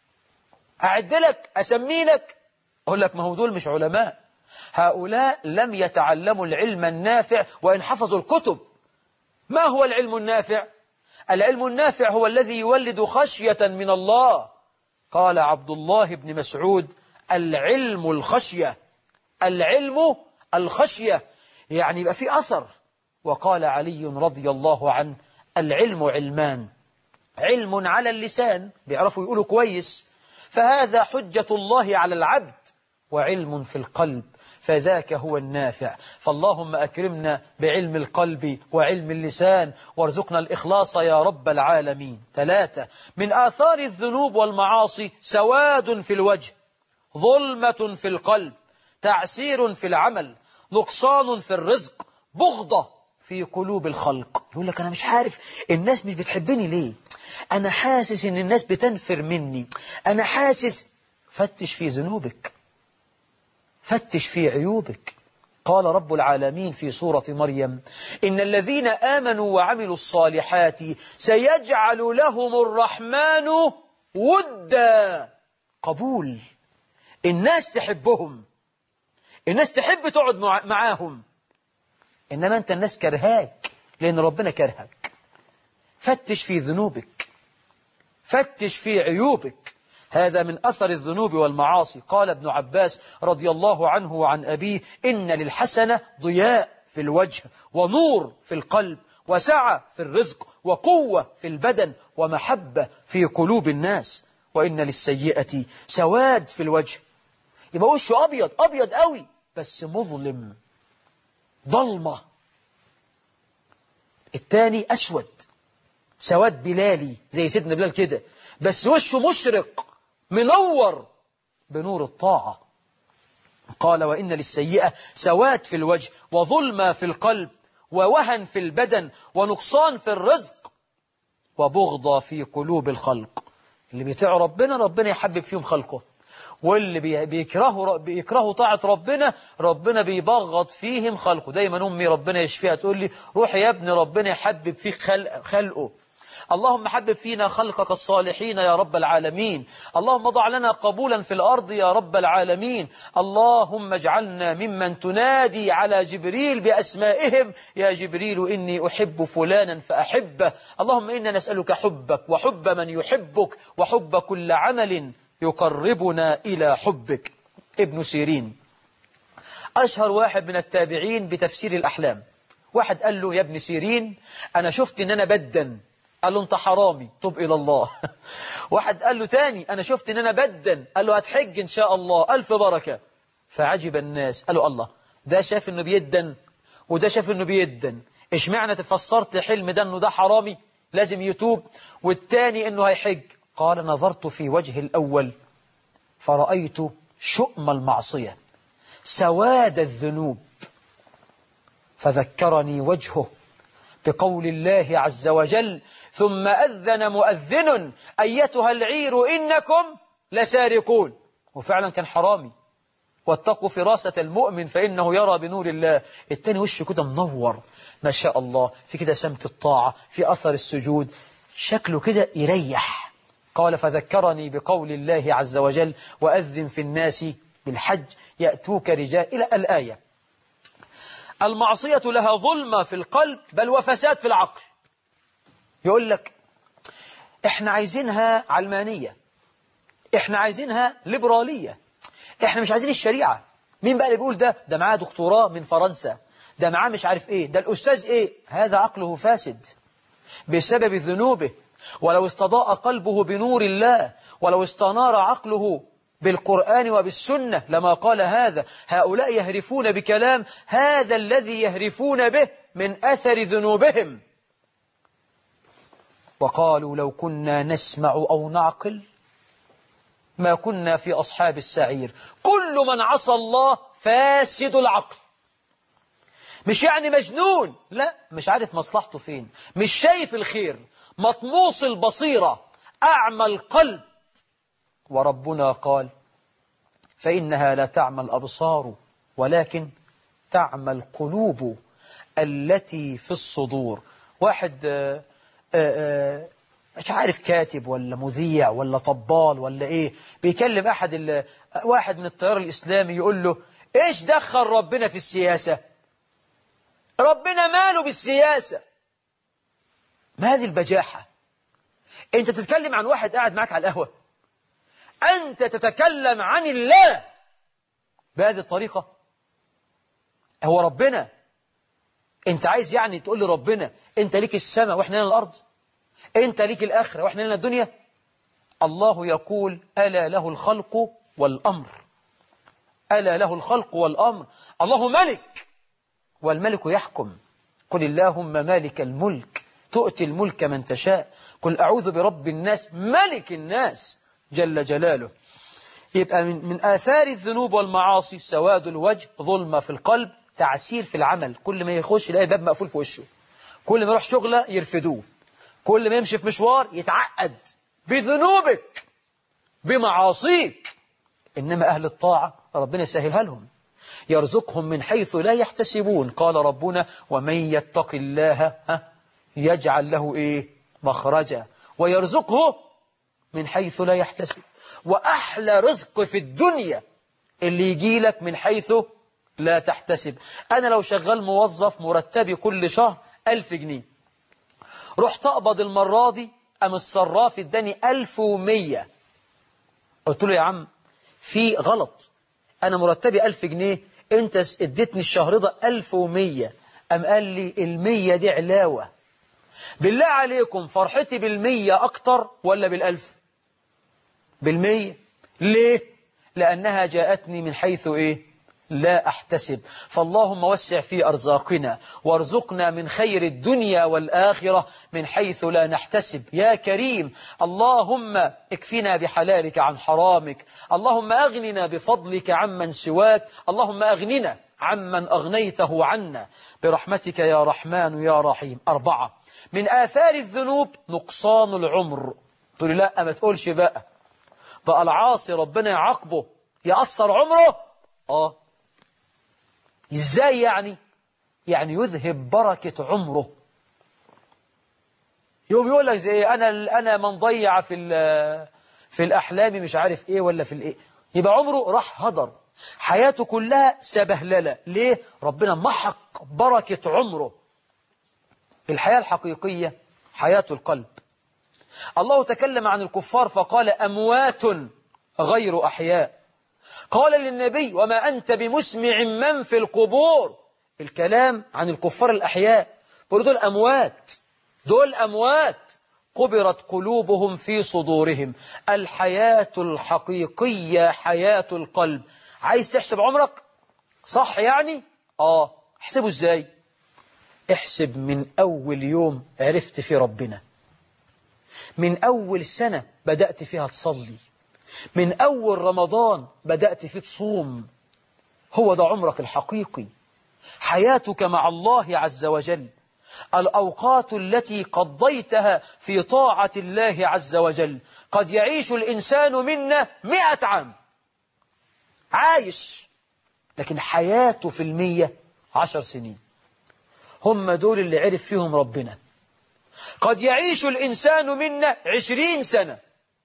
Speaker 1: أعدلك أسمينك أقول لك ما هو دول مش علماء، هؤلاء لم يتعلموا العلم النافع وإن حفظوا الكتب. ما هو العلم النافع؟ العلم النافع هو الذي يولد خشية من الله، قال عبد الله بن مسعود: العلم الخشية، العلم الخشية، يعني يبقى في أثر. وقال علي رضي الله عنه: العلم علمان، علم على اللسان بيعرفوا يقولوا كويس فهذا حجة الله على العبد، وعلم في القلب فذاك هو النافع. فاللهم أكرمنا بعلم القلب وعلم اللسان وارزقنا الإخلاص يا رب العالمين. ثلاثة: من آثار الذنوب والمعاصي سواد في الوجه، ظلمة في القلب، تعسير في العمل، نقصان في الرزق، بغضة في قلوب الخلق. يقول لك أنا مش عارف الناس مش بتحبني ليه، أنا حاسس إن الناس بتنفر مني، أنا حاسس. فتش في ذنوبك، فتش في عيوبك. قال رب العالمين في سورة مريم: إن الذين آمنوا وعملوا الصالحات سيجعل لهم الرحمن ودا، قبول. الناس تحبهم، الناس تحب تقعد معاهم، إنما أنت الناس كرهاك لأن ربنا كرهك. فتش في ذنوبك، فتش في عيوبك. هذا من أثر الذنوب والمعاصي. قال ابن عباس رضي الله عنه وعن أبيه: إن للحسنة ضياء في الوجه، ونور في القلب، وسعة في الرزق، وقوة في البدن، ومحبة في قلوب الناس. وإن للسيئة سواد في الوجه، يبقى وشه أبيض أبيض قوي بس مظلم، ظلمة. الثاني أسود، سواد بلالي زي سيدنا بلال كده، بس وشه مشرق منور بنور الطاعة. قال: وإن للسيئة سواد في الوجه، وظلمة في القلب، ووهن في البدن، ونقصان في الرزق، وبغضة في قلوب الخلق. اللي بيطيع ربنا ربنا يحبب فيهم خلقه، واللي بيكرهوا بيكرهوا طاعة ربنا ربنا بيبغض فيهم خلقه. دايما أمي ربنا يشفيها تقول لي: روح يا ابني ربنا يحبب فيك خلق خلقه. اللهم حبب فينا خلقك الصالحين يا رب العالمين. اللهم ضع لنا قبولا في الأرض يا رب العالمين. اللهم اجعلنا ممن تنادي على جبريل بأسمائهم: يا جبريل إني أحب فلانا فأحبه. اللهم إنا نسألك حبك وحب من يحبك وحب كل عمل يقربنا إلى حبك. ابن سيرين أشهر واحد من التابعين بتفسير الأحلام. واحد قال له: يا ابن سيرين أنا شفت إن أنا بدن. قال له: أنت حرامي، طب إلى الله. واحد قال له تاني: أنا شفت إن أنا بدن. قال له: هتحج إن شاء الله، ألف بركة. فعجب الناس، قالوا: الله، ده شاف إنه بيدن وده شاف إنه بيدن، إيش معنى تفسرت حلم ده إنه ده حرامي لازم يتوب، والتاني إنه هيحج؟ قال: نظرت في وجه الأول فرأيت شؤم المعصية، سواد الذنوب، فذكرني وجهه بقول الله عز وجل: ثم أذن مؤذن أيتها العير إنكم لسارقون. وفعلا كان حرامي. واتقوا فراسة المؤمن فإنه يرى بنور الله. التاني وشه كده منور ما شاء الله، في كده سمت الطاعة، في أثر السجود، شكله كده يريح. قال: فذكرني بقول الله عز وجل: وأذن في الناس بالحج يأتوك رجال، إلى الآية. المعصية لها ظلمة في القلب بل وفساد في العقل. يقول لك احنا عايزينها علمانية، احنا عايزينها ليبرالية، احنا مش عايزين الشريعة. مين بقى اللي بيقول ده؟ ده معاه دكتوراه من فرنسا، ده معاه مش عارف ايه، ده الأستاذ ايه. هذا عقله فاسد بسبب ذنوبه. ولو استضاء قلبه بنور الله، ولو استنار عقله بالقرآن وبالسنة لما قال هذا. هؤلاء يهرفون بكلام هذا الذي يهرفون به من أثر ذنوبهم. وقالوا: لو كنا نسمع أو نعقل ما كنا في أصحاب السعير. كل من عصى الله فاسد العقل. مش يعني مجنون، لا، مش عارف مصلحته فين، مش شايف الخير، مطموس البصيرة، أعمى القلب. وربنا قال: فإنها لا تعمى الأبصار ولكن تعمى القلوب التي في الصدور. واحد آآ آآ مش عارف كاتب ولا مذيع ولا طبال ولا إيه، بيكلم أحد واحد من التيار الإسلامي يقول له: إيش دخل ربنا في السياسة؟ ربنا ماله بالسياسة؟ ما هذه البجاحة؟ أنت تتكلم عن واحد قاعد معك على القهوة، أنت تتكلم عن الله بهذه الطريقة؟ هو ربنا أنت عايز يعني تقول لي ربنا أنت ليك السماء وإحنا لنا الأرض، أنت ليك الآخرة وإحنا لنا الدنيا؟ الله يقول ألا له الخلق والأمر، ألا له الخلق والأمر. الله ملك والملك يحكم. قل اللهم مالك الملك تؤتي الملك من تشاء، قل أعوذ برب الناس ملك الناس جل جلاله. يبقى من, من آثار الذنوب والمعاصي سواد الوجه، ظلمة في القلب، تعسير في العمل. كل ما يخش يلاقي باب مقفول في وشه، كل ما يروح شغله يرفدوه، كل ما يمشي في مشوار يتعقد بذنوبك بمعاصيك. إنما أهل الطاعة ربنا يسهلها لهم، يرزقهم من حيث لا يحتسبون. قال ربنا ومن يتق الله يجعل له إيه مخرجا ويرزقه من حيث لا يحتسب. وأحلى رزق في الدنيا اللي يجي لك من حيث لا تحتسب. أنا لو شغال موظف مرتبي كل شهر ألف جنيه، رحت أقبض المرة دي أم الصراف اداني ألف ومية، قلت له يا عم في غلط، أنا مرتبي ألف جنيه، أنت اديتني الشهر ده ألف ومية. أم قال لي المية دي علاوة. بالله عليكم فرحتي بالمية أكتر ولا بالألف؟ بالمية. ليه؟ لأنها جاءتني من حيث إيه؟ لا أحتسب. فاللهم وسع في أرزاقنا وارزقنا من خير الدنيا والآخرة من حيث لا نحتسب يا كريم. اللهم اكفنا بحلالك عن حرامك، اللهم أغننا بفضلك عمن سواك، اللهم أغننا عمن أغنيته عنا برحمتك يا رحمن يا رحيم. أربعة من آثار الذنوب نقصان العمر. تقول لا ما تقولش بقى بقى العاصي ربنا يعاقبه يقصر عمره. آه إزاي يعني؟ يعني يذهب بركة عمره. يوم يقول لك زي أنا أنا من ضيع في في الأحلام مش عارف إيه ولا في الإيه، يبقى عمره راح هدر، حياته كلها سبهللة. ليه؟ ربنا محق بركة عمره. الحياة الحقيقية حياة القلب. الله تكلم عن الكفار فقال أموات غير أحياء. قال للنبي وما أنت بمسمع من في القبور. الكلام عن الكفار الأحياء، قالوا دول أموات، دول أموات قبرت قلوبهم في صدورهم. الحياة الحقيقية حياة القلب. عايز تحسب عمرك صح يعني؟ آه احسبه إزاي؟ احسب من أول يوم عرفت في ربنا، من أول سنة بدأت فيها تصلي، من أول رمضان بدأت فيه تصوم. هو ده عمرك الحقيقي، حياتك مع الله عز وجل، الأوقات التي قضيتها في طاعة الله عز وجل. قد يعيش الإنسان منا مئة عام عايش، لكن حياته في المية عشر سنين. هم دول اللي عرف فيهم ربنا. قد يعيش الإنسان منا عشرين سنة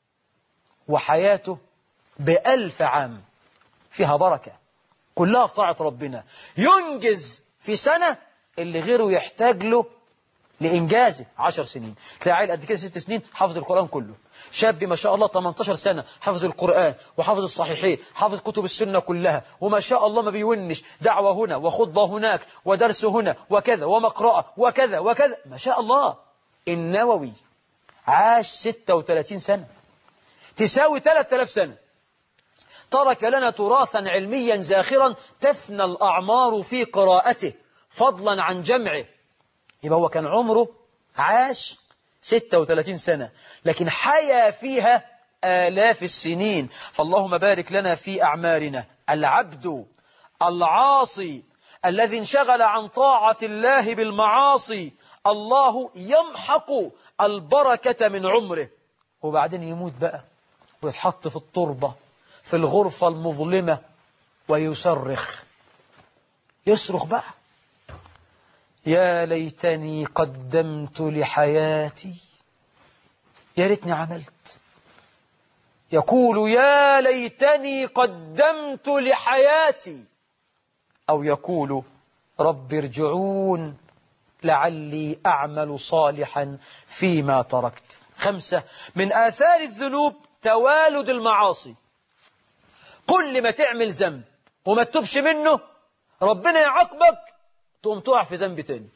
Speaker 1: وحياته بألف عام فيها بركة كلها في طاعة ربنا. ينجز في سنة اللي غيره يحتاج له لإنجازه عشر سنين. تلاقي عيل قد كده ست سنين حافظ القرآن كله، شاب ما شاء الله ثمانية عشر سنة حافظ القرآن وحافظ الصحيحين، حافظ كتب السنة كلها، وما شاء الله ما بيونش، دعوة هنا وخطبة هناك ودرس هنا وكذا ومقرأة وكذا وكذا، ما شاء الله. النووي عاش ستة وثلاثين سنة تساوي ثلاثة آلاف سنة، ترك لنا تراثا علميا زاخرا تفنى الأعمار في قراءته فضلا عن جمعه. يبقى هو كان عمره عاش ستة وثلاثين سنة لكن حيا فيها آلاف السنين. فاللهم بارك لنا في أعمارنا. العبد العاصي الذي انشغل عن طاعة الله بالمعاصي الله يمحق البركة من عمره، وبعدين يموت بقى ويتحط في التربة في الغرفة المظلمة ويصرخ، يصرخ بقى يا ليتني قدمت لحياتي، يا ريتني عملت. يقول يا ليتني قدمت لحياتي، أو يقول رب ارجعون لعلي أعمل صالحا فيما تركت. خمسة من آثار الذنوب توالد المعاصي. كل ما تعمل ذنب وما تتوبش منه ربنا يعاقبك، تقوم تقع في ذنب تاني.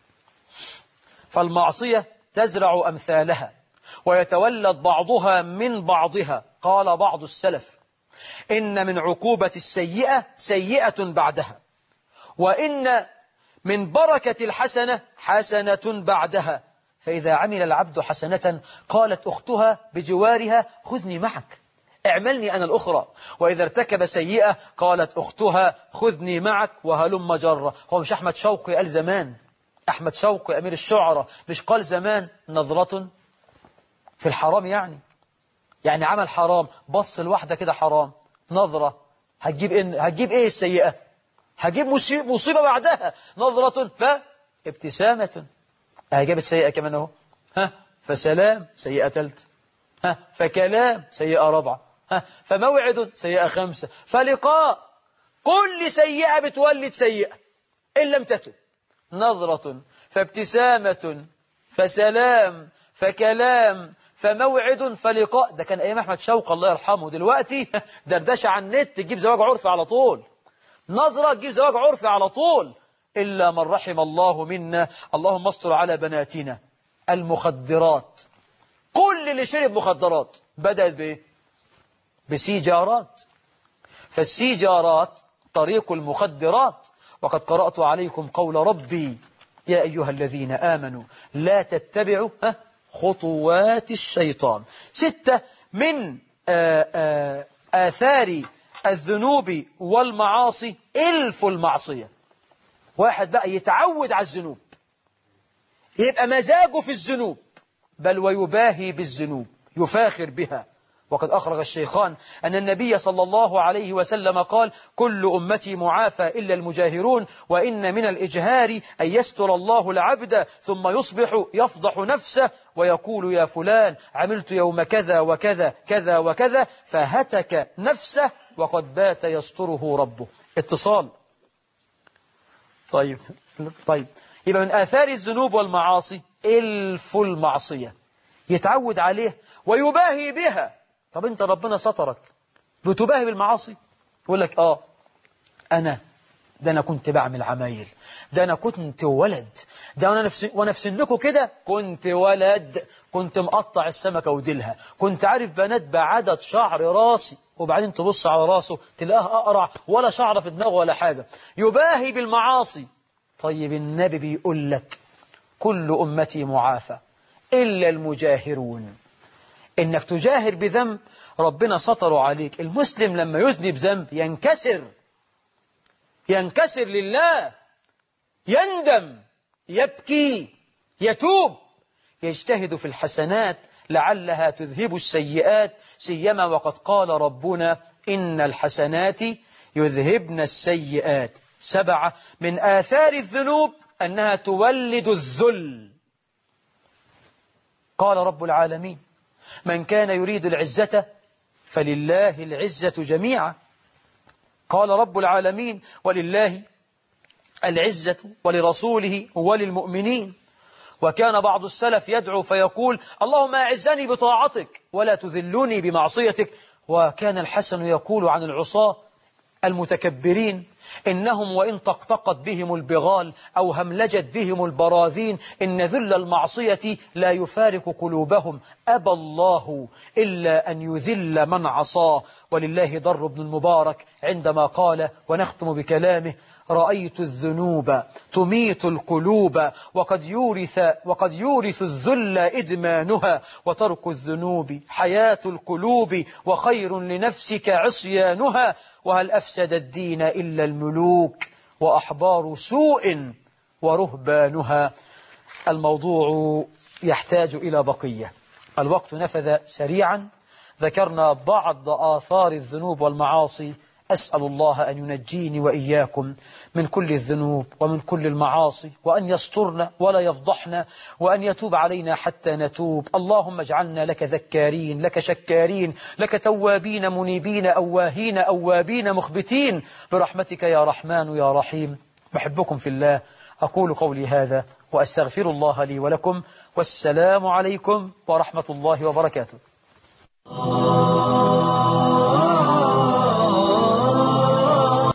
Speaker 1: فالمعصية تزرع أمثالها ويتولد بعضها من بعضها. قال بعض السلف: إن من عقوبة السيئة سيئة بعدها، وإن من بركة الحسنة حسنة بعدها. فإذا عمل العبد حسنة قالت أختها بجوارها: خذني معك، اعملني أنا الأخرى. وإذا ارتكب سيئة قالت أختها: خذني معك وهلم جرة. هو مش أحمد شوقي قال زمان، أحمد شوقي أمير الشعراء مش قال زمان: نظرة في الحرام، يعني يعني عمل حرام، بص الواحدة كده حرام، نظرة هتجيب إيه؟ هتجيب إيه السيئة؟ هتجيب مصيبة بعدها. نظرة فابتسامة، هجيب السيئة كمان اهو، ها فسلام سيئة ثالثة، ها فكلام سيئة رابعة، ها فموعد سيئة خمسة، فلقاء. كل سيئة بتولد سيئة إن لم تتب. نظرة فابتسامة فسلام فكلام فموعد فلقاء. ده كان أيام أحمد شوقي الله يرحمه. دلوقتي دردشة على النت تجيب زواج عرفي على طول، نظرة تجيب زواج عرفي على طول، إلا من رحم الله منا. اللهم استر على بناتنا. المخدرات، كل اللي شرب مخدرات بدأت بإيه؟ بسيجارات. فالسيجارات طريق المخدرات. وقد قرأت عليكم قول ربي: يا أيها الذين آمنوا لا تتبعوا خطوات الشيطان. ستة من آآ آآ آثار الذنوب والمعاصي إلف المعصية. واحد بقى يتعود على الذنوب، يبقى مزاجه في الذنوب، بل ويباهي بالذنوب، يفاخر بها. وقد أخرج الشيخان أن النبي صلى الله عليه وسلم قال: كل أمتي معافى إلا المجاهرون، وإن من الإجهار أن يستر الله العبد ثم يصبح يفضح نفسه ويقول: يا فلان عملت يوم كذا وكذا كذا وكذا، فهتك نفسه وقد بات يستره ربه. اتصال. طيب طيب يبقى من آثار الذنوب والمعاصي إلف المعصية، يتعود عليه ويباهي بها. طب انت ربنا سترك بتباهي بالمعاصي؟ يقول لك اه انا ده انا كنت بعمل عمايل، ده انا كنت ولد، ده انا نفس وانا في سنكم كده كنت ولد، كنت مقطع السمكه وديلها، كنت عارف بنات بعدد شعر راسي. وبعدين تبص على راسه تلاقاه اقرع ولا شعر في دماغه ولا حاجه، يباهي بالمعاصي. طيب النبي بيقول لك: كل امتي معافى الا المجاهرون. إنك تجاهر بذنب ربنا سطر عليك. المسلم لما يذنب ذنب ينكسر، ينكسر لله، يندم، يبكي، يتوب، يجتهد في الحسنات لعلها تذهب السيئات، سيما وقد قال ربنا: إن الحسنات يذهبن السيئات. سبعة من آثار الذنوب أنها تولد الذل. قال رب العالمين: من كان يريد العزة فلله العزة جميعا. قال رب العالمين: ولله العزة ولرسوله وللمؤمنين. وكان بعض السلف يدعو فيقول: اللهم أعزني بطاعتك ولا تذلني بمعصيتك. وكان الحسن يقول عن العصاة المتكبرين: إنهم وإن طقطقت بهم البغال أو هملجت بهم البراذين إن ذل المعصية لا يفارق قلوبهم، أبى الله إلا أن يذل من عصاه. ولله ضر بن المبارك عندما قال، ونختم بكلامه: رأيت الذنوب تميت القلوب وقد يورث وقد يورث الذل إدمانها، وترك الذنوب حياة القلوب وخير لنفسك عصيانها، وهل أفسد الدين إلا الملوك وأحبار سوء ورهبانها. الموضوع يحتاج إلى بقية، الوقت نفذ سريعا. ذكرنا بعض آثار الذنوب والمعاصي. أسأل الله أن ينجيني وإياكم من كل الذنوب ومن كل المعاصي، وأن يسترنا ولا يفضحنا، وأن يتوب علينا حتى نتوب. اللهم اجعلنا لك ذكارين، لك شكارين، لك توابين منيبين أواهين أوابين مخبتين، برحمتك يا رحمن يا رحيم. بحبكم في الله. أقول قولي هذا وأستغفر الله لي ولكم، والسلام عليكم ورحمة الله وبركاته.
Speaker 7: الله.